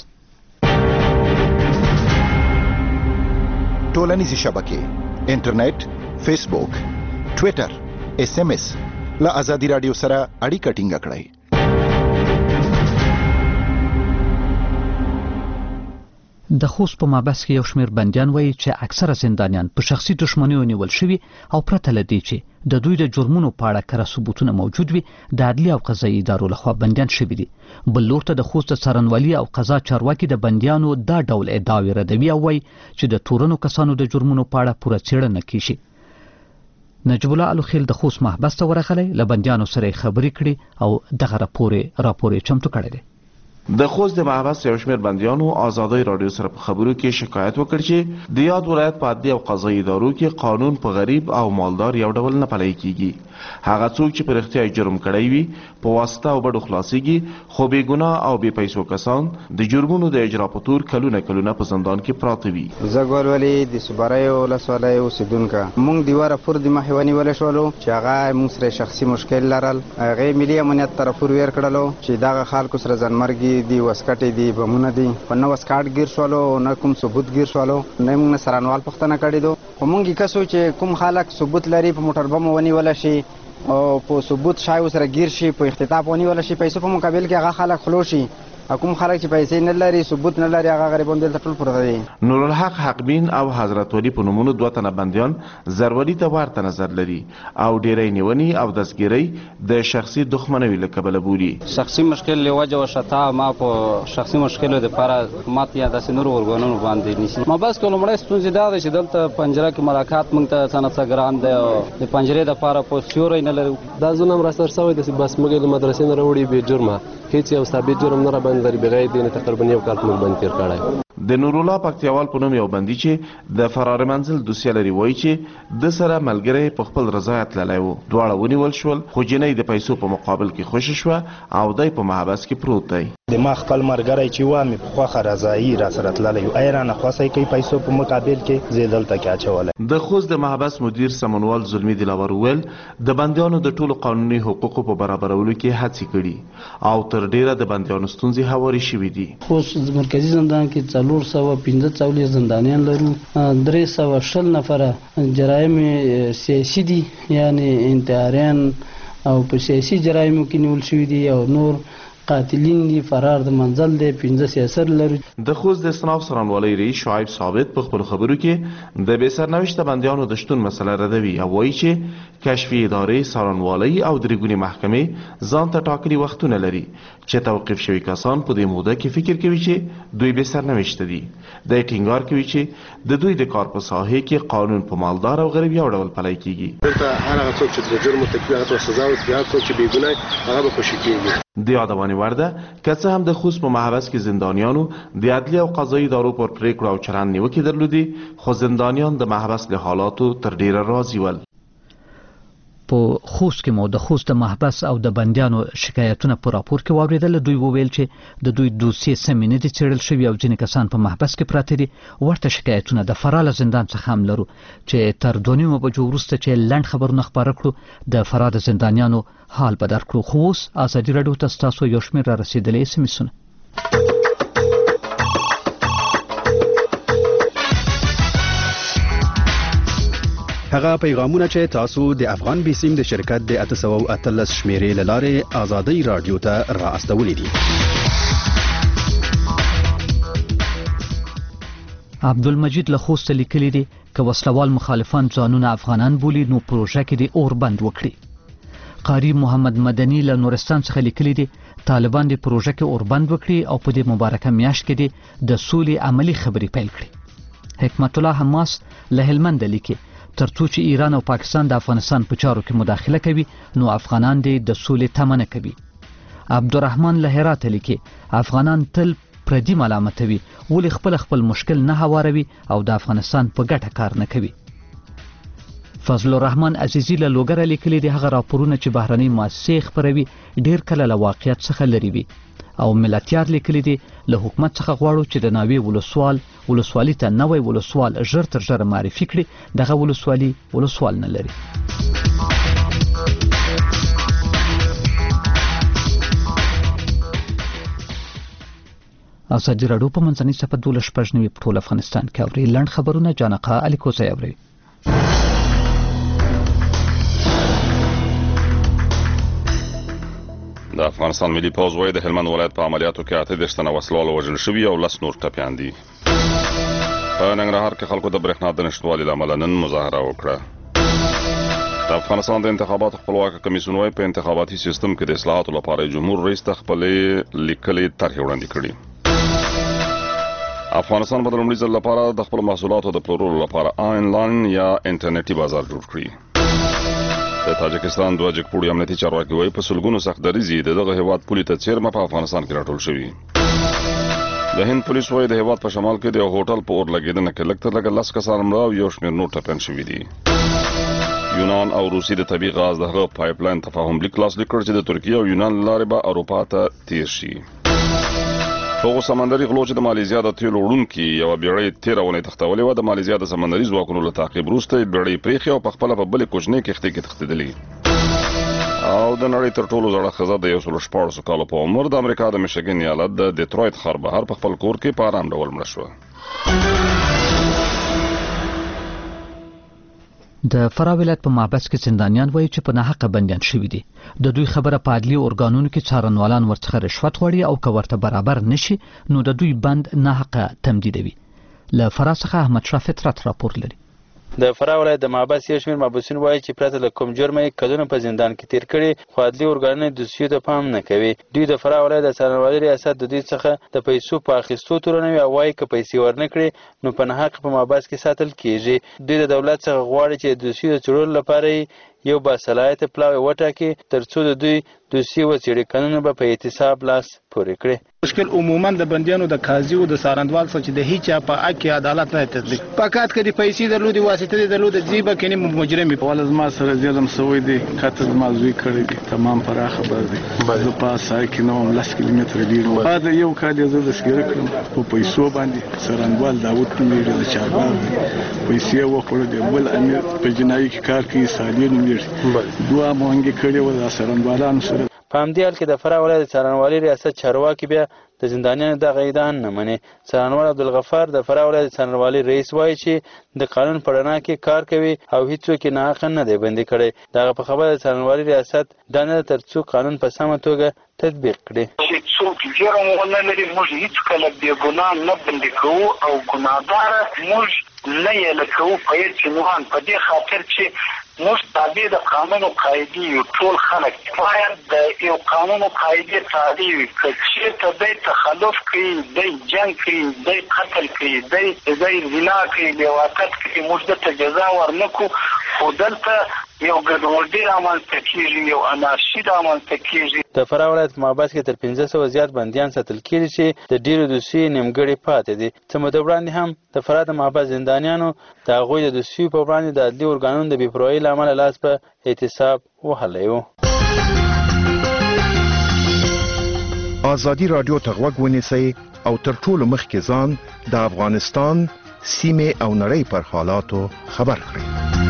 ټولنیزې شبکې انټرنیټ، فیسبوک، ټویټر، ایس ایم ایس له ازادي راډیو سره اړیکه ټینګه کړئ. د خوست په مابس کې یو شمېر بندیان وایي چې اکثره زندانیان په شخصي دښمنیو نیول شوي او پرته له دې چې د دوی د جرمونو په اړه کره ثبوتونه موجود وي د عدلي او قضایي ادارو لخوا بندیان شوي دي. بل لور ته د خوست د څارنوالي او قضا چارواکي د بندیانو دا ډول ادعاوې ردوي او وایي چې د تورنو کسانو د جرمونو په اړه پوره څېړنه کیږي. نجیب الله الوخیل د خوست محبس ته ورغلی، له بندیانو سره یې خبرې کړي او دغه راپور یې چمتو کړی دی. د خوست د محبس یو شمېر بندیانو ازادۍ راډیو سره په خبرو کې شکایت وکړ چې د یاد ولایت په عدلي او قضایي ادارو کې قانون په غریب او مالدار یو ډول نه پلی کیږي. هغه څوک چې په رښتیا جرم کړی وي په واسطه او بډو خلاصیږي، خو بې ګناه او بې پیسو کسان د جرمونو د اجرا په تور کلونه کلونه په زندان کې پراته وي. زه ګورولي د صبرۍ ولسوالۍ اوسېدونکي موږ د واره پور د مخې ونیولی شولو چې هغه موږ سره شخصي مشکل لرل. هغې ملي امنیت ته راپور ویر کړلو چې دغه خلکو سره ځانمرګي دي، وسکټې دي، بمونه دي. په نه وسکاټ ګیر شولو نه کوم ثبوت ګیر شولو، نه موږ نه څارنوال پوښتنه کړې دو. خو موږ یې کسو چې کوم خلک ثبوت لري په موټر بم ونیولی شي او په ثبوت شای ورسره ګیر شي، په اختطاف ونیولی شي، پیسو په مقابل کې هغه خلک خلو شي. کوم خلک چې پیسې نه لري، ثبوت نه لري، هغه غریبان دلته ټول پراته دي. نورالحق حقبین او حضرت ولی په نومونو دوه تنه بندیان زرولي ته ورته نظر لري او ډېری نیونې او دستګیرۍ د شخصي دښمنوي له کبله بولي. شخصي مشکل له وجه وشته ما په شخصي مشکلو دپاره ماته یا داسې نورو ارګانونو باندې نیسي. محبس کې لومړی ستونزې دا ده چې دلته پنجره کې ملاقات موږ ته څه نه څه ګران دی او د پنجرې دپاره په سیوری نه لرو. دا ظلم راسره شوی دی، بس موږ له مدرسې نه راوړي بې جرمه، هېڅ یو ثابت جرم نه راباندې لري، بغیر دې نه تقریبا یو کال موږ باندې تېر کړی. د نورالله پکتیاوال په نوم یو بندي چې د فرار منزل دوسیه لري وایي چې د سره ملګری په خپل رضایت تللی و. دواړه ونیول شول، خو جنۍ د پیسو په مقابل کې خوشې شوه او دی په محبس کې پروت دی. د ما خپل ملګری چې و مې په خوښه رضایي راسره تللی و، ای رانه خوښی کوي پیسو په مقابل کې، زه دلته کې اچولی. د خوست د محبس مدیر سمنوال ظلمي دلاور وویل د بندیانو د ټولو قانوني حقوقو په برابرولو کې هڅې کړي او تر ډیره د بندیانو ستونزې هوارې شوي دي. خوست مرکزي زندان کې څلور سوه پنځه څلوېښت زندانیان لرو، درې سوه شل نفره جرایم سیاسي دي، یعنی انتحاریان او په سیاسي جرایمو کې نیول شوي دي او نور قاتلین دي، فرار د منزل دی، پنځه سیاسر لرو. د خوست د اسناف څارنوالۍ رئیس شعیب ثابت په خپلو خبرو کې د بې سرنوشته بندیانو د شتون مسله ردوي او وایي چې کشفي ادارې، څارنوالۍ او درې ګونې محکمې ځان ته ټاکلي وختونه لري چې توقیف شوي کسان په دې موده کې فکر کوي چې دوی بې سرنوشته دي. دی ټینګار کوي چې د دوی د کار په ساحې کې قانون په مالدار او غریب یو ډول پلی کیږي. دلته هر هغه څوک چې د جرم مرتکب هغه ته سزا ورکړي، هغه څوک چې بې ګناه هغه به خوشي کیږي. د یادونې وړ ده که څه هم د خوست په محبس کې زندانیانو د عدلي او قضایي ادارو پر پریکړو او چلند نیوکې درلودې، خو زندانیان د محبس له حالاتو تر ډیره راضي ول. په خوست کې مو د خوست د محبس او د بندیانو شکایتونه په راپور کې واوریدل. دوی وویل چې د دوی دوسیې سمې نه دي څېړل شوي او ځینې کسان په محبس کې پراته دي. ورته شکایتونه د فراه له زندان څخه هم لرو چې تر دوه نیمو بجو وروسته چې لنډ خبرونه خپاره کړو د فراه د زندانیانو حال به درکړو. خو اوس ازادي راډیو ته ستاسو یو شمېر را رسېدلي ایس ایم ایسونه. هغه پیغامونه چې تاسو د افغان بیسیم د شرکت د اته سوه او اتلس شمیرې له لارې ازادۍ راډیو ته را استولی دي. عبدالمجید له خوسته لیکلی دي که وسلوال مخالفان ځانونه افغانان بولي نو پروژه کې د اور بند وکړي. قاری محمد مدني له نورستان څخه لیکلي دي طالبان د پروژه کې اوربند وکړي او په دې مبارکه میاشت کې د سولې عملی خبرې پیل کړي. حکمت الله حماس له هلمند لیکي ترڅو چې ایران او پاکستان د افغانستان په چارو کې مداخله کوي نو افغانان د سولې تمنه کوي. عبدالرحمن له هرات لیکي افغانان تل پردي ملامتوي ولې خپل خپل مشکل نه هواروي او د افغانستان په ګټه کار نه کوي. فضل الرحمن عزیزی له لوګره لیکلي دي هغه راپورونه چې بهرنۍ مؤسسې خپروي ډیر کله له واقعیت څخه لري وي او ملتیار لیکلي دي له حکومت څخه غواړو چې د ناوې ولسوال ولسوالي ته نوی ولسوال ژر تر ژره معرفي کړي دغه ولسوالي ولسوال نه لري. ازادي راډیو په منځنۍ صفحه دولس شپږ نوي په ټول افغانستان کې اوري لنډ خبرونه جانقه علي کوزی اوري. د افغانستان ملي پوځ وايي د هلمند ولایت په عملیاتو کې اته دېرش تنه وسلوال وژل شوي او لس نور ټپیان دي. په ننګرهار کې خلکو د برېښنا د نشتوالي له امله نن مظاهره وکړه. د افغانستان د انتخاباتو خپلواکه کمیسیون وايي په انتخاباتي سیستم کې د اصلاحاتو لپاره جمهور رئیس ته خپلې لیکلې طرحې وړاندې کړي. افغانستان به د لومړي ځل لپاره د خپلو محصولاتو د پلورلو لپاره آنلاین یا انټرنیټي بازار جوړ کړي. د تاجکستان دوه جګپوړي امنیتي چارواکي وايي په سلګونو سخت دریځي د دغه هیواد پولي ته څیرمه په افغانستان کې راټول شوي. د هند پولیس وايي د هیواد په شمال کې د یو هوټل په اور لګېدنه کې لږ تر لږه لس کسان مړه او یو شمېر نور ټپیان شوي دي. یونان او روسي د طبیعي غاز د هغه پایپ لاین تفاهم لیک لاسلیک کړ چې د ترکیه او یونان له لارې به اروپا ته تیر شي. هغو سمندري غلو چې د مالیزیا د تیلو وړونکي یوه بیړۍ تېره اونۍ تښتولې وه د مالیزیا د سمندري ځواکونو له تعقیب وروسته یې بیړۍ پرېښې او په خپله په بلې کوچنۍ کښتۍ کې تښتېدلې. او د نړۍ تر ټولو زړه ښځه د یو سلو شپاړسو کالو په عمر د امریکا د میشیګن ایالت د ډیترویت ښار بهر په خپل کور کې په ارام ډول مړه شوه. د فراه ولایت په محبس کې زندانیان وایي چې په ناحقه بندیان شوي دي. د دوی خبره په عدلي ارګانونو کې څارنوالان ورڅخه رشوت غواړي او که ورته برابر نشي نو د دوی بند ناحقه تمدیدوي. له فراه څخه احمد شاه فطرت راپور لري. د فراه ولایت د محبس یو شمېر محبوسین وایي چې پرته له کوم جرمه یې کلونه په زندان کې تیر کړي خو عدلي ارګانونه دوسیو ته پام نه کوي. دوی د فراه ولایت د څارنوالۍ ریاست د دوی څخه د پیسو په اخیستو تورنوي او وایي که پیسې ورنه کړي نو په ناحقه په محبس کې ساتل کیږي. دوی د دولت څخه غواړي چې د دوسیو د څېړلو لپاره یو باصلاحیته پلاوی وټاکي ترڅو د دوی دوسیې وڅېړي. قانون به په احتساب لاس پورې کړي. مشکل عموما د بندیانو د قاضي او د څارنوال څخه چې د هیڅ چا په حق کې عدالت نه تطبیق فقط کدي پیسې درلودي واسطه دي درلوده جیبه کې مجرم په ول زما سره ظلم سوی دی کته زما زوی کړی دی تمام پرا خبر دی زه پاسه کې نو لس کیلومتر ډیر و دا یو کال یې زه سګر کړم په پیسو باندې څارنوال داوود میری د چاربار پیسې وکړه دی ول امیر په جنایي کې کار کوي سالین میری دوه مونږ کړي و د څارنوالانو سره. په همدې حال کې د فراه ولایت د څارنوالۍ ریاست چارواکي بیا د زندانیانو دغه اعدام نه مني. څارنوال عبدالغفار د فراه ولایت د څارنوالۍ رئیس وایي چې د قانون په رڼا کې کار کوي او هیڅوک یې ناحقه نه دی بندي کړی. دغه په خبره د څارنوالۍ ریاست دا نه ده تر څو قانون په سمه توګه تطبیق کړي. چې څوک جرم ونه لري موږ هیڅکله بې ګناه نه بندي کوو او ګناهګاره موږ نه یې لکوو په هېڅ عنوان په دې خاطر چې موږ تابع د قانون او قاعدې یو. ټول خلک باید د یو قانون او قاعدې تابع وي. که چېرته دی تخلف کوي دی جنګ کوي دی قتل کوي دی دی زنا کوي لیواطت کوي موږ دته جزا ورنکړو خو دلته یو ګډوډي رامنځته کېږي یو انارشي رامنځته کېږي. د فراه ولایت په محبس کې تر پنځه سوه زیات بندیان ساتل کېږي چې د ډېرو دوسیو نیمګړې پاتې دي. څه موده وړاندې هم د فراه د محبس زندانیانو د هغوی د دوسیو په وړاندې د عدلي ارګانونو د بې پروایۍ له امله لاس په احتساب وهلی و. ازادي راډیو ته غوږ ونیسئ او تر ټولو مخکې ځان د افغانستان سیمې او نړۍ پر حالاتو خبر کړئ.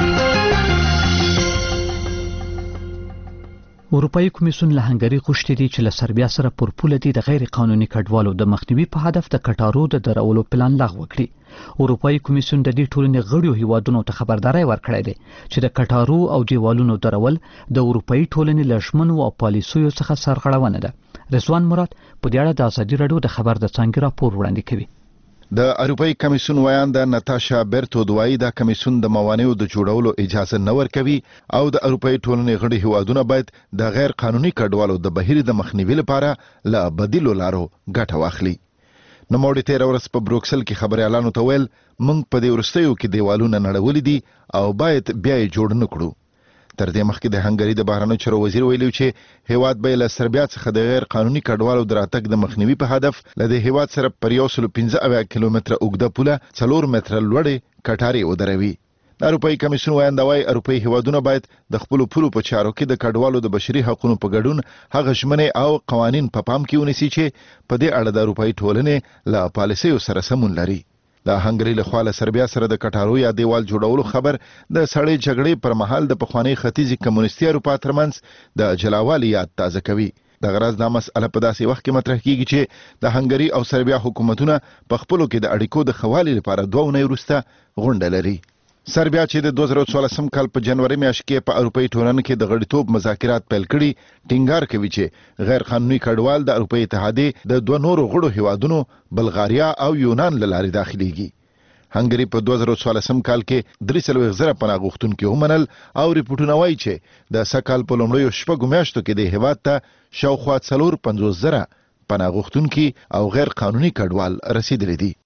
اروپایي کمیسیون له هنګري غوښتي دي چې له سربیا سره پر پوله دي د غیر قانوني کډوالو د مخنیوي په هدف د کټارو د درولو پلان لغوه کړي. اروپایي کمیسیون د دې ټولنې غړیو هیوادونو ته خبرداري ورکړې ده چې د کټارو او دیوالونو درول د اروپایي ټولنې له ژمنو او پالیسیو څخه سرغړونه ده. رضوان مراد په دې اړه د ازادي راډیو د خبر د څانګې راپور وړاندې کوي. د اروپאי کمیسیون ویانده ناتاشا بیرتو دوای دا کمیسیون د موانعو د جوړولو اجازه نه ورکوي او د اروپאי ټولنې غړي هیوادونه باید د غیر قانوني کډوالو د بهیر د مخنیوي لپاره له بدیلو لارو ګټه واخلي. نوموړي تیر ورځ په بروکسل کې خبريالانو ته ویل موږ په دې وروستیو کې دیوالونه نړولي دي او باید بیا یې جوړ نه کړو. تر دې مخکې د هنګري د بهرنیو چارو وزیر ویلي چې هیواد به له سربیا څخه د غیر قانوني کډوالو د راتګ د مخنیوي په هدف له دې هیواد سره پر یو سل پنځه اویا کیلومتره اوږده پوله څلور متره لوړې کټارې ودروي. د اروپאי کمیسیون ویانده وايي اروپאי هیوادونه باید د خپلو پولو په چارو کې د کډوالو د بشري حقوقو په ګډون هغه ژمنې او قوانین په پام کې ونیسي چې په دې اړه د اروپאי ټولنې له پالیسیو سره سمون لري. د هنګري له خوا له سربیا سره د کټارو یا دیوال جوړولو خبر د سړې جګړې پر مهال د پخوانی ختیځي کمونیستي اروپا ترمنځ د جلاوالي یاد تازه کوي. د غرض دا مسأله په داسې وخت کې مطرح کیږي چې د هنګري او سربیا حکومتونه په خپلو کې د اړیکو د خوالي لپاره دوه اونۍ وروسته غونډه لري. سربیا چې د دوه زره څوارلسم کال په جنوري میاشت کې په اروپאי ټولنه کې د غړیتوب مذاکرات پیل کړي، ټینګار کوي چې غیر قانوني کډوال د اروپאי اتحادیې د دوه نورو غړو هیوادونو بلغاریا او یونان له لارې داخليږي. هنګري په دوه زره څوارلسم کال کې درې څلوېښت زره پناه غوښتونکي ومنل او ریپورټونه وایي چې د سږ په لومړیو شپږو میاشتو کې د هیواد ته شاوخوا څلور پنځوس زره پناه غوښتونکي او غیر قانوني کډوال رسیدلي دي.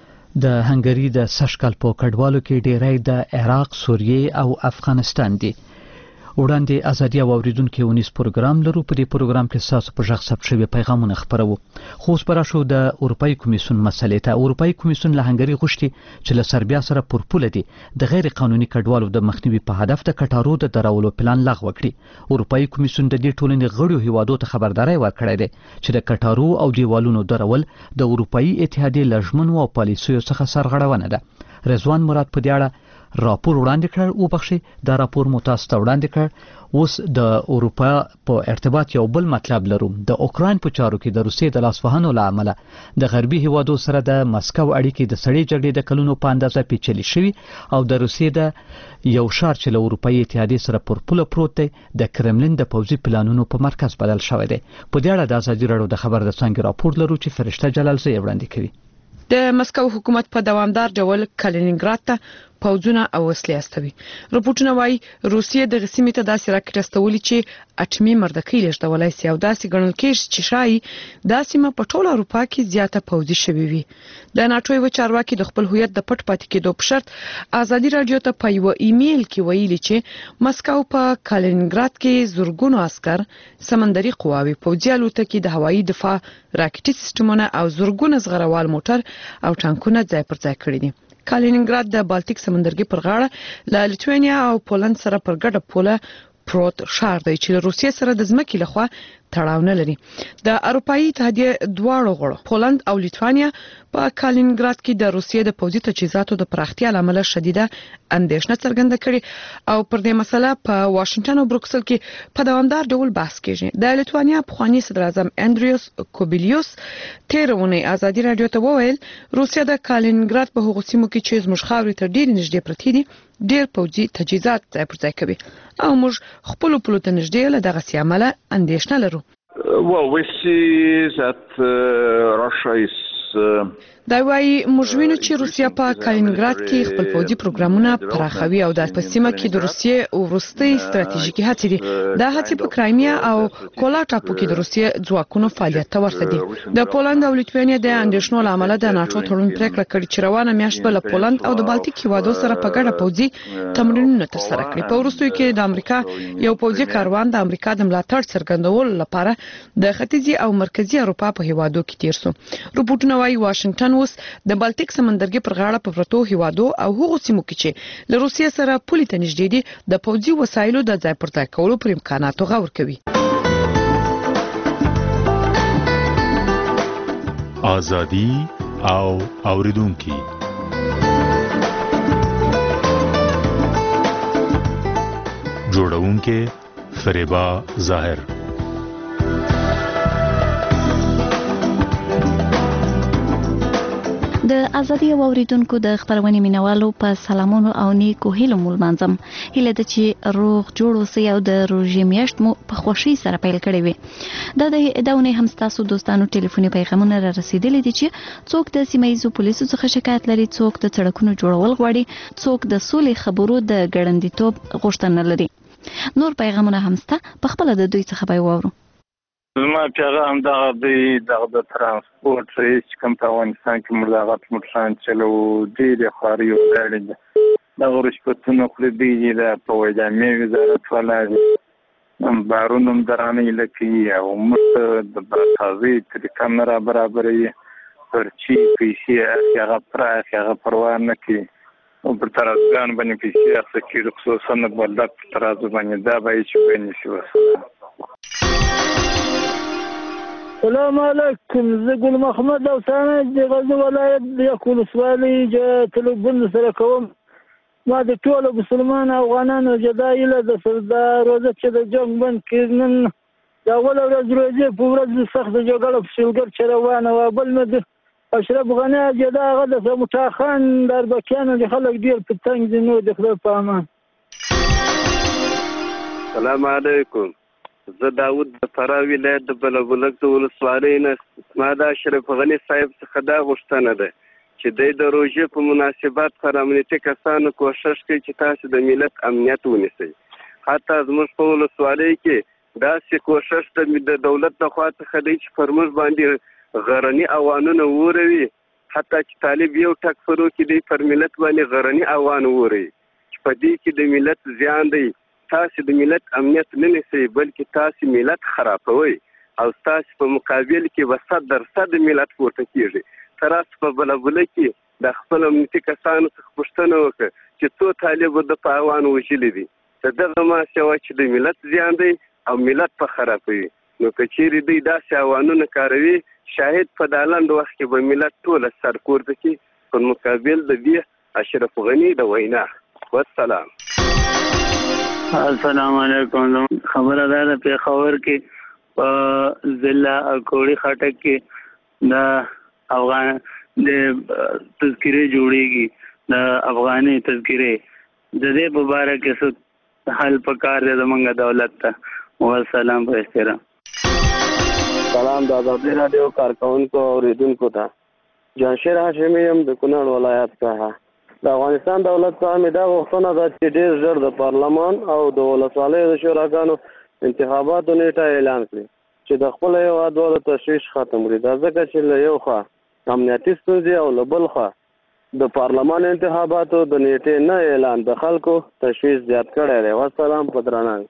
د هنګري د سږ په کډوالو کې ډیری د عراق، سوریې او افغانستان دي. وړاندې ازادي او اوریدونکو ونیس پروګرام لرو. په دې پروګرام کې تاسو په ژغ ثبت شوی پیغامونه خبرو. خو اوس پر شو د اروپאי کمیسیون مسلې ته. اروپאי کمیسیون له هنګري غوښتي چې له سربیا سره پر پوله دي د غیر قانوني کډوالو د مخنیوي په هدف د کټارو د درولو پلان لغوه کړي. اروپאי کمیسیون د دې ټولنې غړو هیوادو ته خبرداري ورکړې ده چې د کټارو او دیوالونو درول د اروپאי اتحادیې لژمنو او پالیسیو څخه سرغړونه ده. رضوان مراد په دې اړه راپور وړاندې کړ او بخښي دا راپور متاسف وړاندې کړ. اوس د اروپا په ارتباط یو بل مطلب لرو. د اوکراین په چارو کې د روسیې د لاسوهنو له امله د غربي هیوادو سره د مسکو اړیکې د سړې جګړې د کلونو په اندازه پیچلې شوي او د روسیې د یو ښار چې له اروپאי اتحادیې سره پر پوله پروت دی د کرملین د پوځي پلانونو په مرکز بدل شوی دی. په دې اړه د ازادي راډیو د خبر د څنګه راپور لرو چې فرشته جلالزی وړاندې کوي. د مسکو حکومت په دوامدار ډول کالینینګراد ته پوځونه او وسلې استوي. رپورټونه وايي روسیه د غسیمې ته داسې راکټ استولي چې اټمي مردکې لېږدولای شي او داسې ګڼل کېږي چې شایي دا سیمه په ټوله اروپا کې زیاته پوځي شوې وي. د ناټو یو چارواکي د خپل هویت د پټ پاتې کېدو په شرط ازادي راډیو ته په یو ایمیل کې ویلي چې مسکو په کالینینګراد کې زورګونو عسكر، سمندري قواوي، پوځي الوتکې، د هوایي دفاع راکټي سیستمونه او زورګونو زغروال موټر او ټانکونه ځای پر ځای کړی دي. کالینینګراد د بالټیک سمندرګي پر غاړه له لیتوانیا او پولند سره پر ګډه پوله پروت ښار دی چې روسیې سره د ځمکې لخوا تړاو نه لري. د اروپאי اتحادیې دواړو غړو پولند او لیتوانیا په کالینینګراد کې د روسیې د پوځي تجهیزاتو د پراختیا لامل شدیده اندېښنه څرګنده کړې او پر دې مسله په واشنگټن او بروکسل کې په دوامدار ډول بحث کېږي. د لیتوانیا پخوانی صدر اعظم اندریوس کوبیلیوس تیرونه ازادي راډیو ته وویل روسیه د کالینینګراد په هغو سیمو کې چې زموږ خاورې ته ډېر نږدې پرتې دي ډېر پوځي تجهیزات ځای پر ځای کوي او موږ خپل پلو ته نږدې له دغه سیامله اندېښنه لرو. Well, we see that uh, Russia is دا وايي موږ وینو چې روسیا په کالینینګراد کې خپل پوځي پروګرامونه پراخوي او د پسیمه کې د روسیې ورستۍ ستراتیژیکي هڅې دي. دا هڅې په کرایمیا او کولا ټاپو کې د روسیې ځواکونو فعالیت ته ورته دي. د پولند او لیتوانیا د اندېښنو له امله د ناټو تړون پریکړه کړې چې روانه میاشت به له پولند او د بالټیک هیوادو سره په ګډه پوځي تمرینونه ترسره کړي. په وروستیو کې د امریکا یو پوځي کاروان د امریکا د ملاتړ څرګندولو لپاره د ختیځي او مرکزی اروپا په هیوادو کې تیر شو. رپورټونه وايي واشنگټن اوس د بالټیک سمندرګي پر غاړه په پروتو هیوادو او هغو سیمو کې چې له روسیې سره پولې ته نږدې دي د پوځي وسایلو د ځای پر ځای کولو پر امکاناتو غور کوي. ازادي او اوریدونکو جوړونکو فریبا ظاهر. د ازادي اوریدونکو د خبرونې مینوالو په سلامونو او نیکو هیلو مول منځم هیله د چې روغ جوړ اوسئ او د روژې میاشت مو په خوشي سره پیل کړی وي دا د داونه هم تاسو دوستانو ټلیفوني پیغامونه را رسیدلي دي چې څوک د سیمایي پولیسو څخه شکایت لري څوک د سړکونو جوړول غواړي څوک د سولې خبرو د ګړندیتوب غوښتنه لري نور پیغامونه هم ستا په خپل د دوی څخه به وورو زما پیغام دغه دی دغه د ترانسپورت رئیس چې کوم په افغانستان کې ملاغت موټران چلو ډېرې خواري او ګاډي دي دغه رشوتونه خوري دی د په وجامې وزارت والا دي بارونه هم درانه لکي او موږ د برخاوي طریقه نه را برابروي پرچي پیسې اخلي هغه پوره اخلي هغه پروا نه کوي او پر ترازګان باندې پیسې اخلي کېږي خصوصا د بلدک په ترازو باندې دا به یې چې ونیسي وسله السلام علیکم زه ګل محمد اوسانه د غزنی ولایت د یکول سوالي تلوبند سره کوم ما د ټولو مسلمان افغانانو جدایله د سردار روزه چې د جنگ بند کړنن دا ول ورځ روزه په ورځ سخت جګړه په شلګر چروانه و بل مد اشرف غنی جدا غد سمټا خان دربکیان د خلک ډیر په تنګ دي نو د خپل په امان السلام علیکم زه داود د فراه ولایت د بلبلک د ولسوالۍ نه ما د اشرف غني صاحب څخه دا غوښتنه ده چې دی د روژې په مناسبت پر امنیتي کسانو کوښښ کوي چې تاسو د ملت امنیت ونیسئ حتی زموږ په ولسوالۍ کې داسې کوښښ د دولت لخوا څخه دی چې پر موږ باندې غرني اوانونه وروي حتی چې طالب یو ټک فرو کې دی پر ملت باندې غرني اوان وروي چې په دې کې د ملت زیان دی تاسو د ملت امنیت نه نیسئ بلکې تاسو ملت خرابوي او تاسو په مقابل کې به صد درصد ملت پورته کیږي تاسو په بلبله کې د خپل امنیتي کسانو څخه پوښتنه وکړه چې څو طالب د پاوان وژلي دي دغه ما سوا چې د ملت زیان دی او ملت په خرابوي نو که چیرې دوی داسې اوانونه کاروي شاهد په دالند وخت کې به ملت ټول سر پورته کړي په مقابل د دې اشرف غني د وینا والسلام السلام علیکم خبره ده د پیښور کې په ضلع کوړی خټک کې د افغان د تذکره جوړیږي د افغاني تذکره د دې په اړه کې څه حل پکار دی زمونږ دولت ته والسلام په احترام سلام د آزادي رادیو کارکونکو او اوریدونکو ته جانشیر هاشمي هم د کونړ ولایت څخه د افغانستان دولت څخه مې دا غوښتنه ده چې ډېر ژر د پارلمان او د ولسوالیو د شوراګانو انتخاباتو نیټه اعلان کړي چې د خپل هېوادوالو تشویش ختم کړي دا ځکه چې له یو خوا امنیتي ستونزې او له بل خوا د پارلمان انتخاباتو د نیټې نه اعلان د خلکو تشویش زیات کړی دی والسلام په درناوي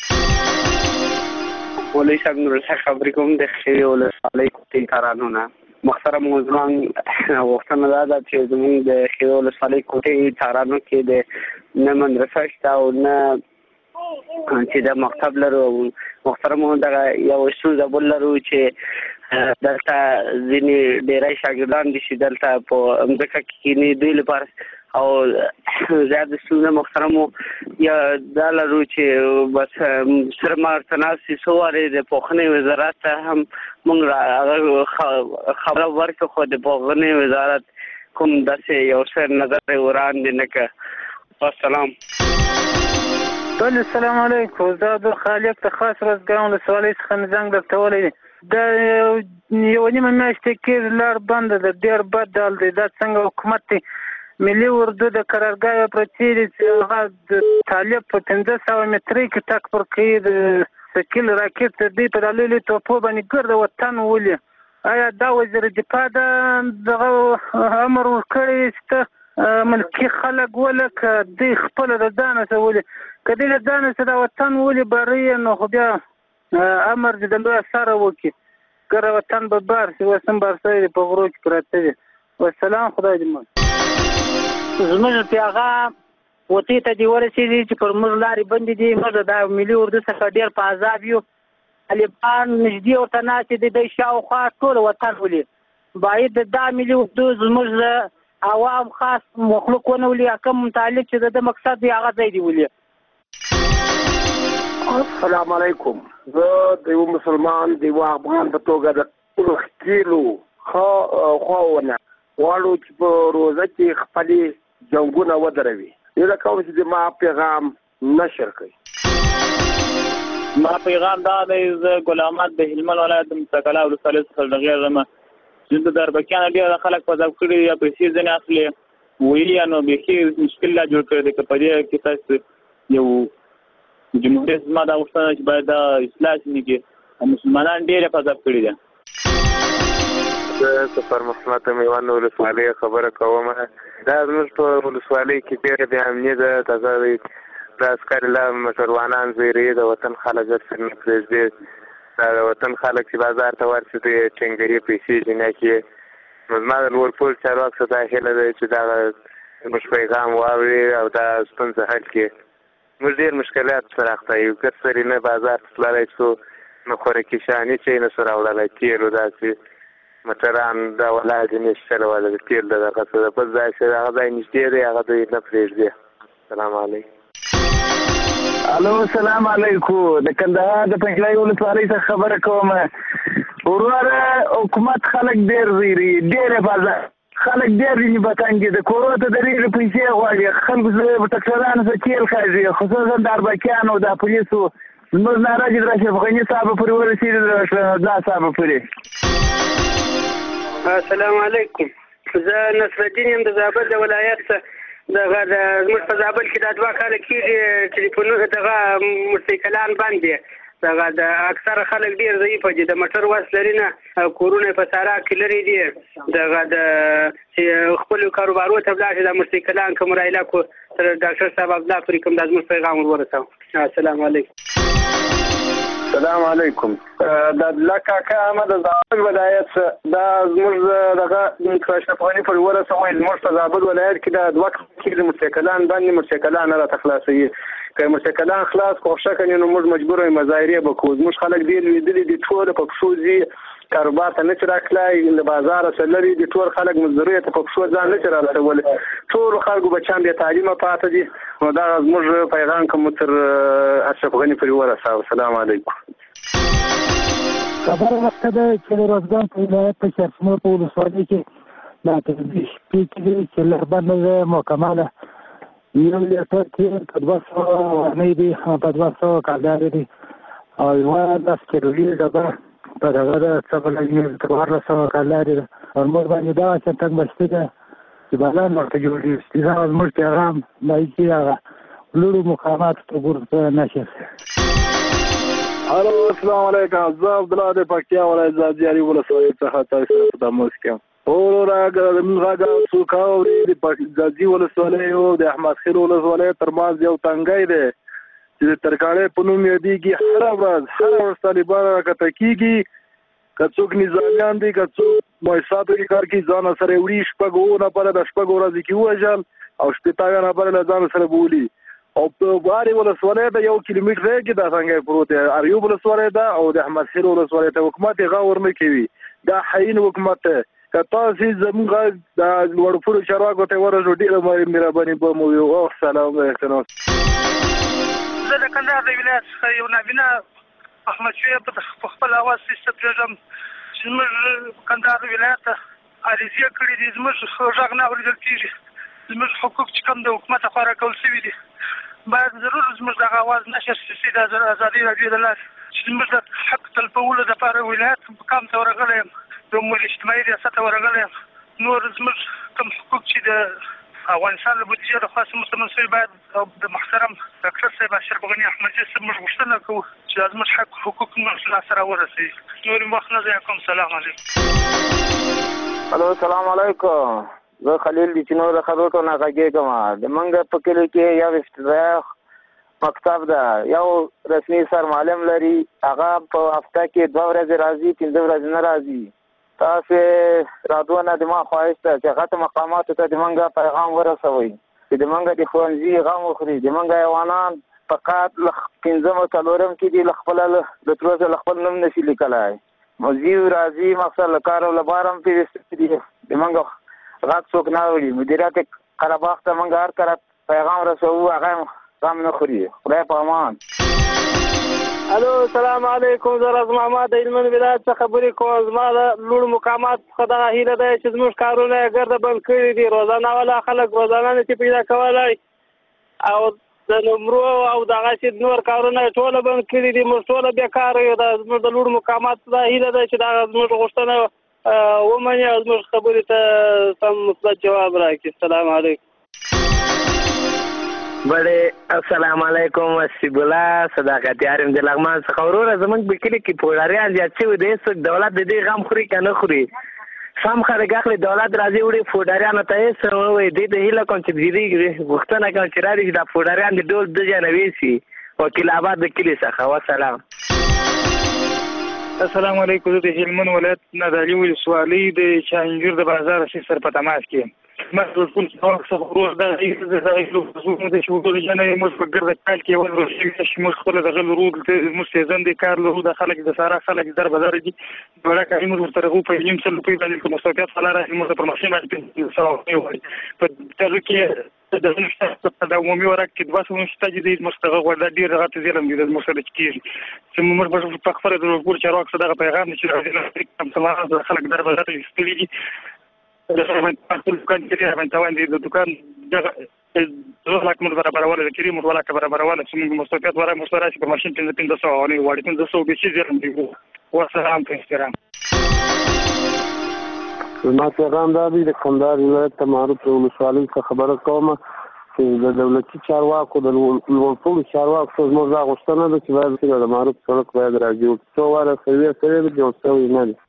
مولوي صاحب نورالحق خبرې کوم د خیري ولسوالۍ کوټې کارانو نه محترم موضوعان وختونه دا ده چې زموږ د خیري ولسوالۍ کوټې کارانو کې د نه مدرسه شته او نه چې د مکتب لرو محترم دغه یو ستونزه بل لرو چې دلته ځینې ډېری شاګردان دي چې دلته په مځکه کې کښېني دوی لپاره او زیات ستونزه محترمو یا دا لرو چې بس سره ما ورته ناست یو څو وارې د پوهنې وزارت ته هم موږ خبره ورکړه خو د پوهنې وزارت کوم داسې یو څه نظر وړاندې نه کړ والسلام بل السلام علیکم زه د خالق ته خاص ورځګان ولسوالۍ څخه مې زنګ درته ولی دی دا یوه نیمه میاشتې کې لار بنده ده ډېر بد حال دی دا څنګه حکومت دی ملي اردو د قرارګاه پرتې دي چې هغه د طالب په پنځه سوه مترۍ کې ټک پر کوي د سکیل راکټ د دوی په دا لوی لوی توپو باندې ګرده وطن ولي آیا دا وزیر دفاع د دغه امر ورکړی چې ته ملکي خلک ولله که دوی خپله د ځانه څه ولي که دوی د ځانه څه دا وطن ولي بری نو خو بیا امر چې د لویه سره وکړي ګره وطن به بار شي اوس هم بار شوی دی په غرو کې پراته دي والسلام خدای دې مل زموږ چې هغه وطې ته دې ورسېدي چې پر موږ لارې بندې دي موږ د ملي اردو څخه ډېر په عذاب یو طالبان نږدې ورته ناستې دي دوی شاوخوا ټول وطن ولي باید دا ملي اردو زموږ عوام خاص مخلوق ونه ولي کوم متعلق چې د ده مقصد دی هغه ځای دی ولي السلام علیکم زه د یو مسلمان د یو افغان په توګه د ټولو ښکېلو خواونه غواړو چې په روزه کې خپلې جنګونه ودروي. زه کوم چې ما پیغام نشر کړي. ما پیغام دا دی، زه ګل احمد د هلمند ولایت د مستقله ولسوالۍ څخه دغې یم. چې د دربکیانو ډېر خلک په ذوق کړي یا پیسې ځنې اخلي ویلي نو بیخي مشکل لا جوړ کړی دی. که په دې کې تاسو یو جمهوریت زما دا غوښتنه چې باید دا اصلاح شي کې مسلمانان ډېر په ذوق کړي دي. زه سفر محمد میوند ولسوالۍ خبره کوم. دا زموږ په ولسوالۍ کې ډېر د امنیت تازه دی. د عسکر له موټروانان زیری د وطن خلک سره نه پرېږدي. دا د وطن خلک چې بازار ته ورسي د ټینګري پیسې جنیا کې نو زما د لوړپول چارواکو څخه دا هیله ده چې دا زموږ پیغام واوري او دا ستونزه حل کړي. موږ ډېر مشکلات سره اخته یو. که سړي نه بازار ته تللی شو نه خوراکي شیانې چې یې نسو راوړلی. تېل و داسې موټران دا ولاړ دي نشي چلولی د تېل د دغه څه د بل ځای چې هغه ځای نږدې دی هغه دوی نه پرېږدي. سلام علیکم. الو سلام علیکم. د کندهار د پنجلۍ ولسوالۍ څخه خبره کوم. وروره حکومت خلک ډېر زیري ډېر بازار خلک ډېر نیبتان دي. د کورو ته درېږي پیسې غواړي. خلکو ټکسرانو څخه تېل خاږي خصوصا د اربکیانو د پولیسو زموږ ناره چې د اشرف غني صاحب پورې ورسېږي د دا صاحب پورې. السلام علیکم. زه نصرالدین یم د زابل د ولایت څخه. دغه د زموږ په زابل کې دا دوه کاله کېږي ټلیفونونه دغه موټرسایکلان بند دي. دغه د اکثره خلک ډېر ضعیفه دي. د موټر وس لري نه کورونه په صحرا کې لرې دي. دغه د چې خپلو کاروبارو ته ولاړ شي دا موټرسایکلان کوم رایله کو تر ډاکټر صاحب عبدالله پورې کوم دا زموږ پیغام ور ورسوم. السلام علیکم. سلام علیکم. د لکه کا احمد د زابل ولایت دا زموږ دغه اشرف غني پر ورسوي. زموږ په زابل ولایت کې دا دوه کېږي موټرسایکلان باندې موټرسایکلان نه راته خلاصوي. که موټرسایکلان خلاص کو ښه کړي نو موږ مجبور یو مظاهرې وکړو. زموږ خلک ډېر لیدلي دي ټول په پښو ځي کاروبار ته نه چې راکلی له بازاره څخه لرې دي. ټول خلک مزدورۍ ته په پښو ځان نه چې رارسولی. ټولو خلکو بچیان بې تعلیمه پاته دي. نو دغه زموږ پیغام که مو تر اشرف غني پورې ورساو. سلام علیکم. خبره وخته ده چې د روزګان په ولایت په شرسمور په ولسوالۍ کې دا تدبیر شپې کې دي چې لربنده ده مکمله یو لیټر تېل په دوه سوه ورنۍ دي په دوه سوه کالدارې دي او یوه لس کیلوي ډبه په دغه ده څه بله څوارلس سوه کالدارې ده. او زموږ باندې دغه چې تنګ بستي ده چې بلان ورته جوړېږي. دا زموږ پیغام دی چې هغه لوړو مقاماتو ته ګورته نشي. الو السلام علیکم. زه عبدالله د پکتیا ولایت زاجیاري ولسوالۍ څخه تاسو سره په تماس کې یم. وروره موږ غږ څوک اوري د زاجي ولسوالۍ او د احمد خیل ولسوالۍ ترمنځ یو تنګی دی چې د ترکاڼۍ په نوم یادېږي. هره ورځ هره ورځ طالبان راکته کېږي. که څوک نظامیان دي که څوک مؤسساتو کې کار کوي ځان سره وړي. شپږ اووه نفره د شپږ ورځې کې ووژل او شپېته نفره له ځان سره بولي. او په بارې ولسوالۍ ته یو کیلومتر کې دا څنګه پروت دی. اریوب ولسوالۍ ده او د احمد خیل ولسوالۍ ته حکومت یې غور نه کوي. دا حین حکومت دی. که تاسې زموږ د لوړپوړو چارواکو ته ورسو ډېره مهرباني به مو وي. سلام احترام. زه د کندهار د ولایت څخه یو نابینا احمدشاه په خپل اواز سیسته پرېږدم چې زموږ کندهار د ولایت ته عریضې کړي دي. زموږ غږ نه اورېدل کېږي. زموږ حقوق چې کوم د حکومت لخوا راکول شوي دي باید ضرور زموږ دغه اواز نشر شي د ازادي راډیو د لارې چې زموږ د حق تلفولو دپاره ولایت مقام ته ورغلی یم. د امور اجتماعي ریاست ته ورغلی یم. نور زموږ کوم حقوق چې د افغانستان له بودیجې لخوا مستمن شوي باید د محترم ډاکټر صاحب اشرف غني احمدزي صاحب موږ غوښتنه کوو چې دا زموږ حق حقوق موږ لاسته راورسوي. نور مې وخت نه ضایع کوم. سلام علیکم. الو سلام علیکم. زه خلیل د چینو د خبرو نه غږېږم. د موږ په کلي کې یو افتتاح مکتب ده. یو رسمي سرمعلم لري. هغه په هفته کې دوه ورځې راځي پنځه ورځې نه راځي. تاسې رادیو نه د ما خواهش ده چې هغه مقاماتو ته د موږ پیغام ورسوئ چې د موږ د ښوونځي غم وخوري. د موږ حیوانان فقط له پنځم او څلورم کې دي له خپله د تروسه له خپل نوم نشي لیکلی. مزي راځي مقصد له کار او له بار هم پیوستې دي. د موږ غږ څوک نه اوري. مدیریت قره باغ ته موږ هر کله پیغام رسوو هغه غم نه خوري. خدای په امان. الو السلام علیکم زه راز محمد د هلمند ولایت څخه خبرې کوم. زما د لوړو مقامات څخه دغه هیله ده چې زموږ کارونه یې ګرده بند کړي دي. روزانه والا خلک روزانه نشي پیدا کولی او د نمرو او دغسې نور کارونه یې ټوله بند کړي دي. موږ ټوله بېکاره یو. دا زموږ د لوړو مقاماتو دا هیله ده چې دغه زموږ غوښتنه ومني او زموږ خبرې ته سم مثبت جواب راکړي. السلام علیکم. بڑے السلام علیکم. حسیب الله صداقت یارم د لغمان څخه وروره. زمونږ په کلي کې پوډاریان زیات شوي دي. هېڅوک دولت د دې غم خوري که نه خوري. سم خلک اخلي دولت راځي وړي پوډاریانو ته هېڅ نه وایي. دې ته هیله کوم چې دې غوښتنه کوم چې راشي چې دا پوډاریان د ډول د ځای نه ویسي. وکیل آباد د کلي څخه. وسلام. السلام علیکم. زه د هلمند ولایت نادعلي ولسوالۍ د چانجور د بازار رسید سره په تماس کې یم. ما ټول ټول څه روز دا زموږ د شوګو جنې موږ په ګرځه کال کې ول روشي چې موږ خپل د غل رود موږ سیزن دي کار له د خلک د سارا خلک در بازار دي ډوړه کوي موږ تر غو په یم سل په باندې کوم مسافت فلا راځي موږ په ماشين باندې ساو وي په تر کې د نشته د عمومي ورک کې د واسو نشته چې مستغه وردا ډیر راته زیرم دي د مسله کېږي چې موږ په خبره د ورکو چارواک څخه دغه پیغام چې راځي کوم سماره خلک در بازار دي ستلي د دکان کې راځي باندې د دکان دغه زه لاک مر برابرواله د کریم ولا که برابرواله چې موږ مستقیت ورای مستراشي په ماشين کې پنځه سوه او نه وړي پنځه سوه به شي زرم دی. والسلام په احترام. ما پیغام دا دی د کندهار ولایت ته معروف ولسوالۍ څخه خبره کوم چې د دولتي چارواکو د لوړپوړو چارواکو زموږ دا غوښتنه ده چې باید د معروف سړک باید راجوړ څو واره سروې سوی دی جوړ سوی نه دی.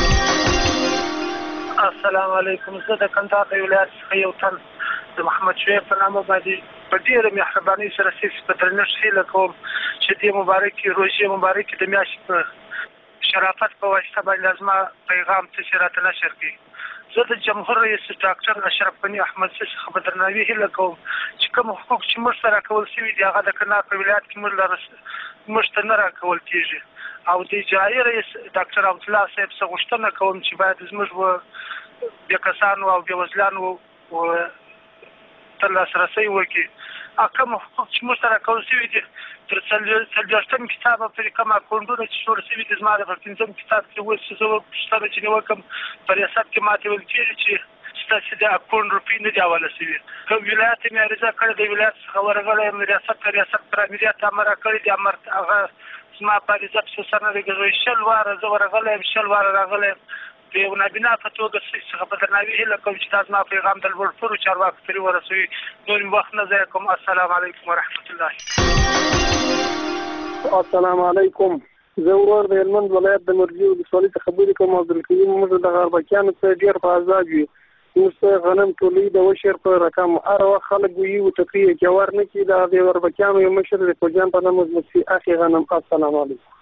السلام علیکم. زه د کندهار ولایت څخه یو تن د محمد شعیب په نامه باندې په ډېره مهربانۍ سره سیس په درنښت هیله کوم چې دې مبارکې روژې مبارکې د میاشتې په شرافت په واسطه باندې زما پیغام څه راته نشر کړي. زه د جمهور رئیس ډاکټر اشرف غني احمد څخه په درناوي هیله کوم چې کوم حقوق چې موږ سره کول شوي دي هغه د کندهار په ولایت کې موږ لره موږ ته نه راکول کېږي. او د اجرایي رئیس ډاکټر عبدالله صاحب څخه غوښتنه کوم چې باید زموږ بې کسانو او بې وزلانو ته لاسرسی وکړي. کوم حقوق چې موږ سره کول شوي دي تر څلوېښتم کتاب پورې کوم اکاونټونه چې جوړ شوي دي زما د په پنځم کتاب کې اوس چې زه پوښتنه چې وکړم په ریاست کې ماته ویل کېږي چې ستاسې د اکاونټ روپۍ نه دي حواله شوي. کوم ولایت یې مې عریضه کړې د ولایت څخه ورغلی یم ریاست ته ریاست پر امریت امر کړی دی امر هغه زما په عریضه پسې سر نه دی ګرځوی. شل واره زه ورغلی یم شل واره راغلی یم په یو نابینا په توګه څخه په درناوي هیله کوم چې دا زما پیغام د لوړپوړو چارواکو پورې ورسوي. نور مې وخت نه ضایع کوم. السلام علیکم ورحمت الله. السلام علیکم. زه ورور د هلمند ولایت د مرجي ولسوالۍ څخه خبرې کوم. عبدالکریم موږ د غربکیانو څخه ډېر په عذاب یو. موږ څه غنم ټولۍ د وشر په رقم هر وخت خلک وایي وتقي جوار نه کړي. دا د غربکیانو یو مشر د خوجان په نامه مفتي اخي غنم. السلام علیکم.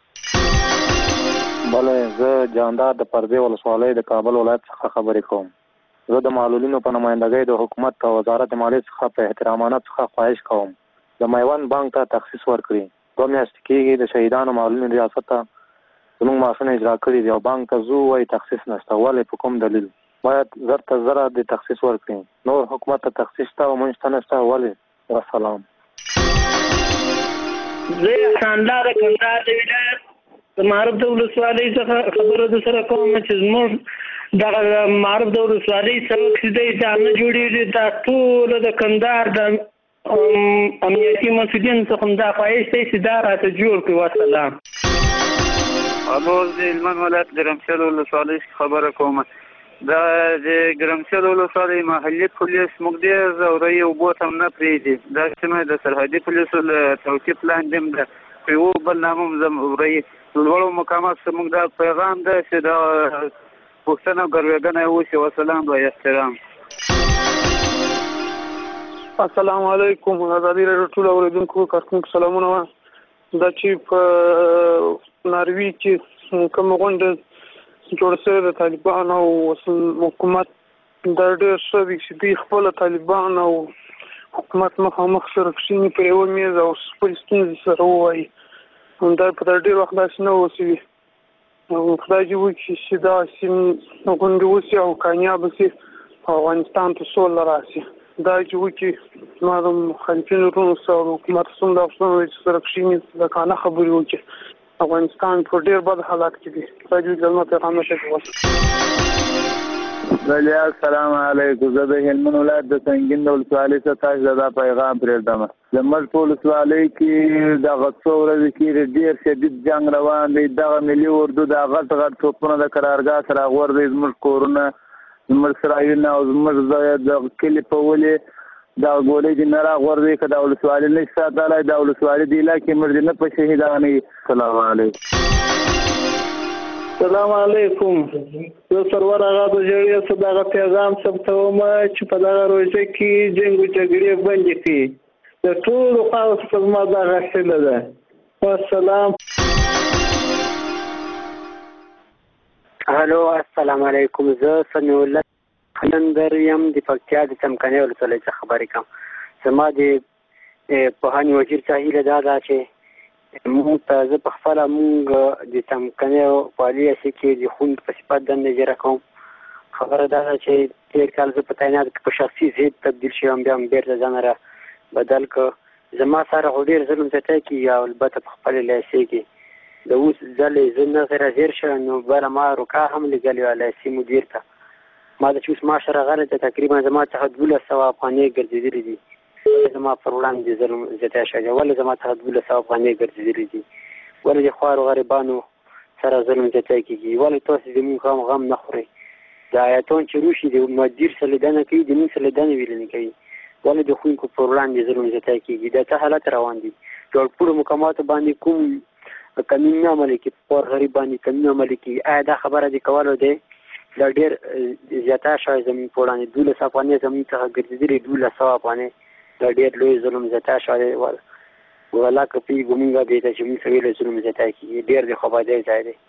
بله زه جاندار د پردې ولسوالۍ د کابل ولایت څخه خبرې کوم. زه د معلولینو په نمایندګۍ د حکومت او وزارت مالیې څخه په احترامانه څخه خواهش کوم د میوند بانک ته تخصیص ورکړي. دوه میاشتې کېږي د شهیدانو معلولینو ریاست ته زموږ معاشونه اجرا کړي دي او بانک ته ځو وایي تخصیص نشته. ولې په کوم دلیل؟ باید زر ته زره د تخصیص ورکړي. نور حکومت ته تخصیص شته او موږ ته نشته. ولې؟ والسلام. زه احساندار کندهار د ولایت د معروف د ولسوالۍ څخه خبره در سره کوم چې زموږ دغه معروف د ولسوالۍ سړک چې دی دا نه جوړېږي. دا ټوله د کندهار د امنیتي مسؤلین څخه دا خواهش دی چې دا راته جوړ کړي. والسلام. الو د هلمند ولایت ګرمسیل ولسوالۍ خبره کوم. دا د ګرمسیل ولسوالۍ محلي پولیس موږ ډېر ځوروي اوبو ته هم نه پرېږدي. دا سیمه د سرحدي پولیسو له توقیف لاندې هم ده. په یو بل نامه هم ځوروي. لوړو مقامات څخه موږ دا پیغام ده چې دا پوښتنه او ګروېږنه وشي. وسلام و احترام. السلام علیکم. ازادي راډیو ټولو اورېدونکو کارکونکو سلامونه. دا چې په ناروي کې کوم غونډه جوړ شوې د طالبان او حکومت دا ډېر ښه دی چې دوی خپل طالبان او حکومت مخامخ سره کښېني پر یوه میز او خپل ستونزې سره ووایي. دا په ډېر وخت داسې نه وشوي. خدای دې وکړي چې داسې غونډې وشي او کامیابه شي او افغانستان ته سوله راشي. خدای دې وکړي ما د مخالفینو ټولو سره حکومت څومره د افغانستان چې سره کښیني د کانه خبرې وکړي افغانستان په ډېر بد حالات کې دی راځي زموږ پیغام نشي ولی السلام علیکم زه د هلمند ولایت د سنگین د ولسوالۍ څخه تاسو دا پیغام پرېږدم زموږ په ولسوالۍ کې د غڅو ورځې کې ډېر شدید جنگ روان دی دغه ملي اردو د غټ غټ توپونه د قرارګاه سره غور دی زموږ کورونه زموږ سرایونه او زموږ د کلي په ولې دا ګولې دې نه راغورځي که دا ولسوالي نه شي ساتلی دا ولسوالي د علاقې مړ دې نه په شهیدانوي السلام علیکم السلام علیکم زه سرور آغا د جړې څخه دغه پیغام ثبتوم چې په دغه روژه کې جنګ او جګړې بندې کړي د ټولو خواو څخه زما دغه هیله ده والسلام هلو السلام علیکم زه سمیع الله خلندر یم د پکتیا د څمکنیو ولسوالۍ څخه خبرې کوم زما د پوهنې وزیر څخه هیله دا ده چې موږ ته زه په خپله موږ د څمکنیو والي اسې کې د ښوونکي په صفت دنده اجرا کوم خبره دا ده چې تېر کال زه په تعینات کې په شخصي ضد تبدیل شوم بیا هم بېرته ځان را بدل کړ زما سره خو ډېر ظلم زیاتی کېږي او البته په خپلې لیسې کې د اوس ځلې زه نه راځیر شوم نو بله ما روکا هم لیږلې وه لیسې مدیر ته ما د چې اوس معاش راغلی ته تقریبا زما څخه دولس سوه افغانۍ ګرځېدلې دي ولې زما پر وړاندې ظلم زیاتی شوی دی ولې زما څخه دولس سوه افغانۍ ګرځېدلې دي ولې د خوارو غریبانو سره ظلم زیاتی کېږي ولې تاسو زموږ غم غم نه خورئ د ایتون چې روشي د مدیر سره لیدنه کوي د موږ سره لیدنه ویلې نه کوي ولې د ښوونکو پر وړاندې ظلم زیاتی کېږي دا څه حالت روان دي جوړپوړو مقاماتو باندې کوم قانون نه عملي کوي پر غریب باندې قانون عملي کوي آیا دا خبره د کولو دی دا ډېر زیاته شوی زموږ په وړاندې دولس افغانۍ زموږ څخه ګرځېدلې دولس سوه افغانۍ دا ډېر لوی ظلم زیاته شوی دی والله که پوهېږو مونږ دې ته چې مونږ څه ویلی ظلم زیاتی کېږي ډېر د خوابدۍ ځای دی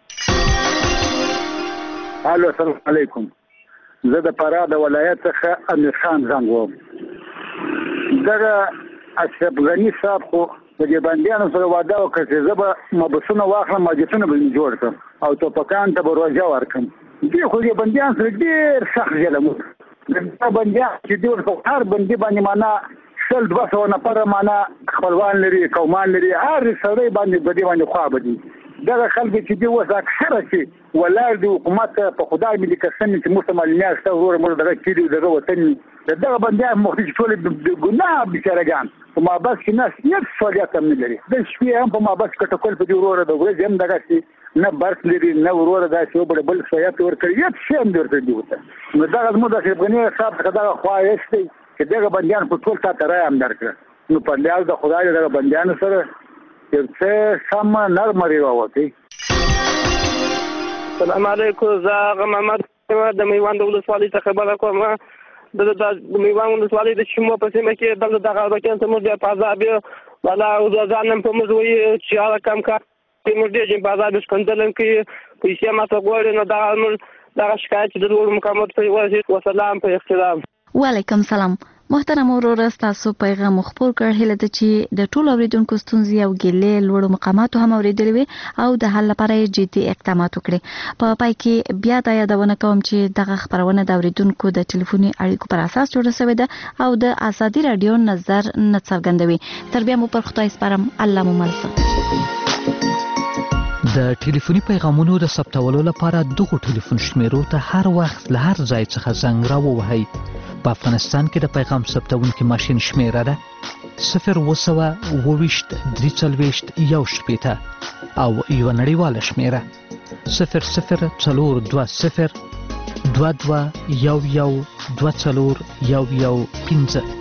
الو السلام علیکم زه د فراه د ولایت څخه امیر خان زنګ وم دغه اشرف غني صاحب خو د دې بندیانو سره واده وکړه چې زه به مبسونه واخلم ماجتونه به مې جوړ کړم او ټوپکان ته به روژه ورکړم دې خو دې بندیان سره ډېر سخت ظلم وکړ دا بندیان چې دوی ورته هر بندي باندې معنا شل دوه سوه نفره معنا خپلوان لري قومان لري هر سړی باندې په دې باندې خوا به دي دغه خلک چې دوی اوس اکثره چې ولاړ دي حکومت په خدای مې دې قسم چې موږ ته معلومیات شته وروره موږ دغه کلي دغه وطن د دغه بندیان مخکې چې ټولې ګناه بیچارهګان په مابس کې ناست هېڅ فعالیت هم نه لري د شپې هم په مابس کې ټکول په دې وروره د ورځې هم دغسې نه برس لري نه وروره داسې یو بل بل سیاحت ورکړي هېڅ شی هم دې ورته دي ورته نو دغه زموږ د اشرف غني صاحب څخه دغه خواهش دی چې دغه بندیان په ټول تا ته رایه هم درکړه نو په لیاز د خدای دغه بندیانو سره یو څه سمه نرمه رویه وکړي السلام علیکم زه هغه محمد د میوند ولسوالۍ څخه خبره کوم د میوند ولسوالۍ د شمو په سیمه کې دلته دغه اربکیان ته موږ ډېر په عذاب یو والا ځان هم په موږ وایي چې هغه کم کار موږ ډېر چې په عذاب ښکنځل هم کوي پیسې ماته غواړي نو دغه موږ دغه شکایت چې د لوړو مقاماتو ته ورسېد وسلام په احترام وعلیکم سلام محترم ورور تاسو پیغام خپور کړ هله د چې د ټولو اوریدونکو ستونزې او ګیلې لوړو مقاماتو هم اوریدلې وي او د حل لپاره جدي اقدامات وکړي په پای کې بیا دا یادونه کوم چې دغه خبرونه د اوریدونکو د ټلیفوني اړیکو پر اساس جوړه شوې ده او د ازادي رادیو نظر نه څرګندوي تر بیا مو پر خدای سپارم الله مو ملسه د ټلیفوني پیغامونو د ثبتولو لپاره دغه ټلیفون شمیرو ته هر وخت له هر ځای څخه زنګ راووهئ په افغانستان کې د پیغام ثبتونکي ماشین شمیره ده صفر اووه سوه اووه ویشت درې څلوېښت یو شپېته او یوه نړیواله شمیره صفر صفر څلور دوه صفر دوه دوه یو یو دوه څلور یو یو پنځه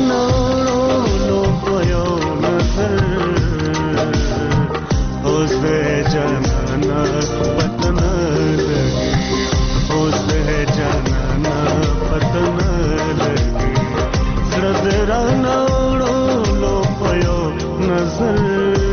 Jose जाना पता न लगे, होश है जाना ना पता न लगे, जरा ना उड़ो लो पयो नजर।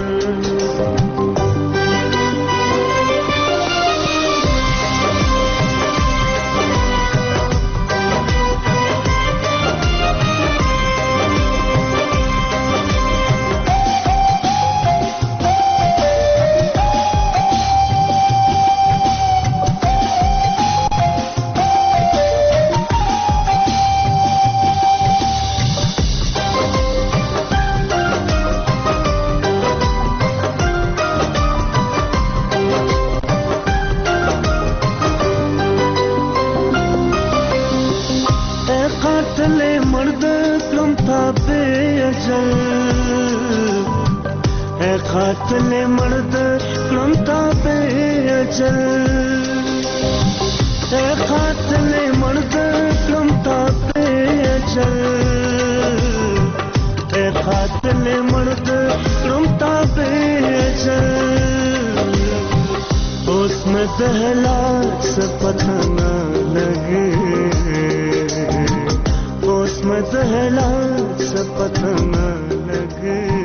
खातले मर्द क्रमता पे अचल, ए खातले मर्द क्रमता पे अचल, ए खातले मर्द क्रमता पे अचल, उसमें दहला से पता न लगे, उसमें दहला से पता न लगे।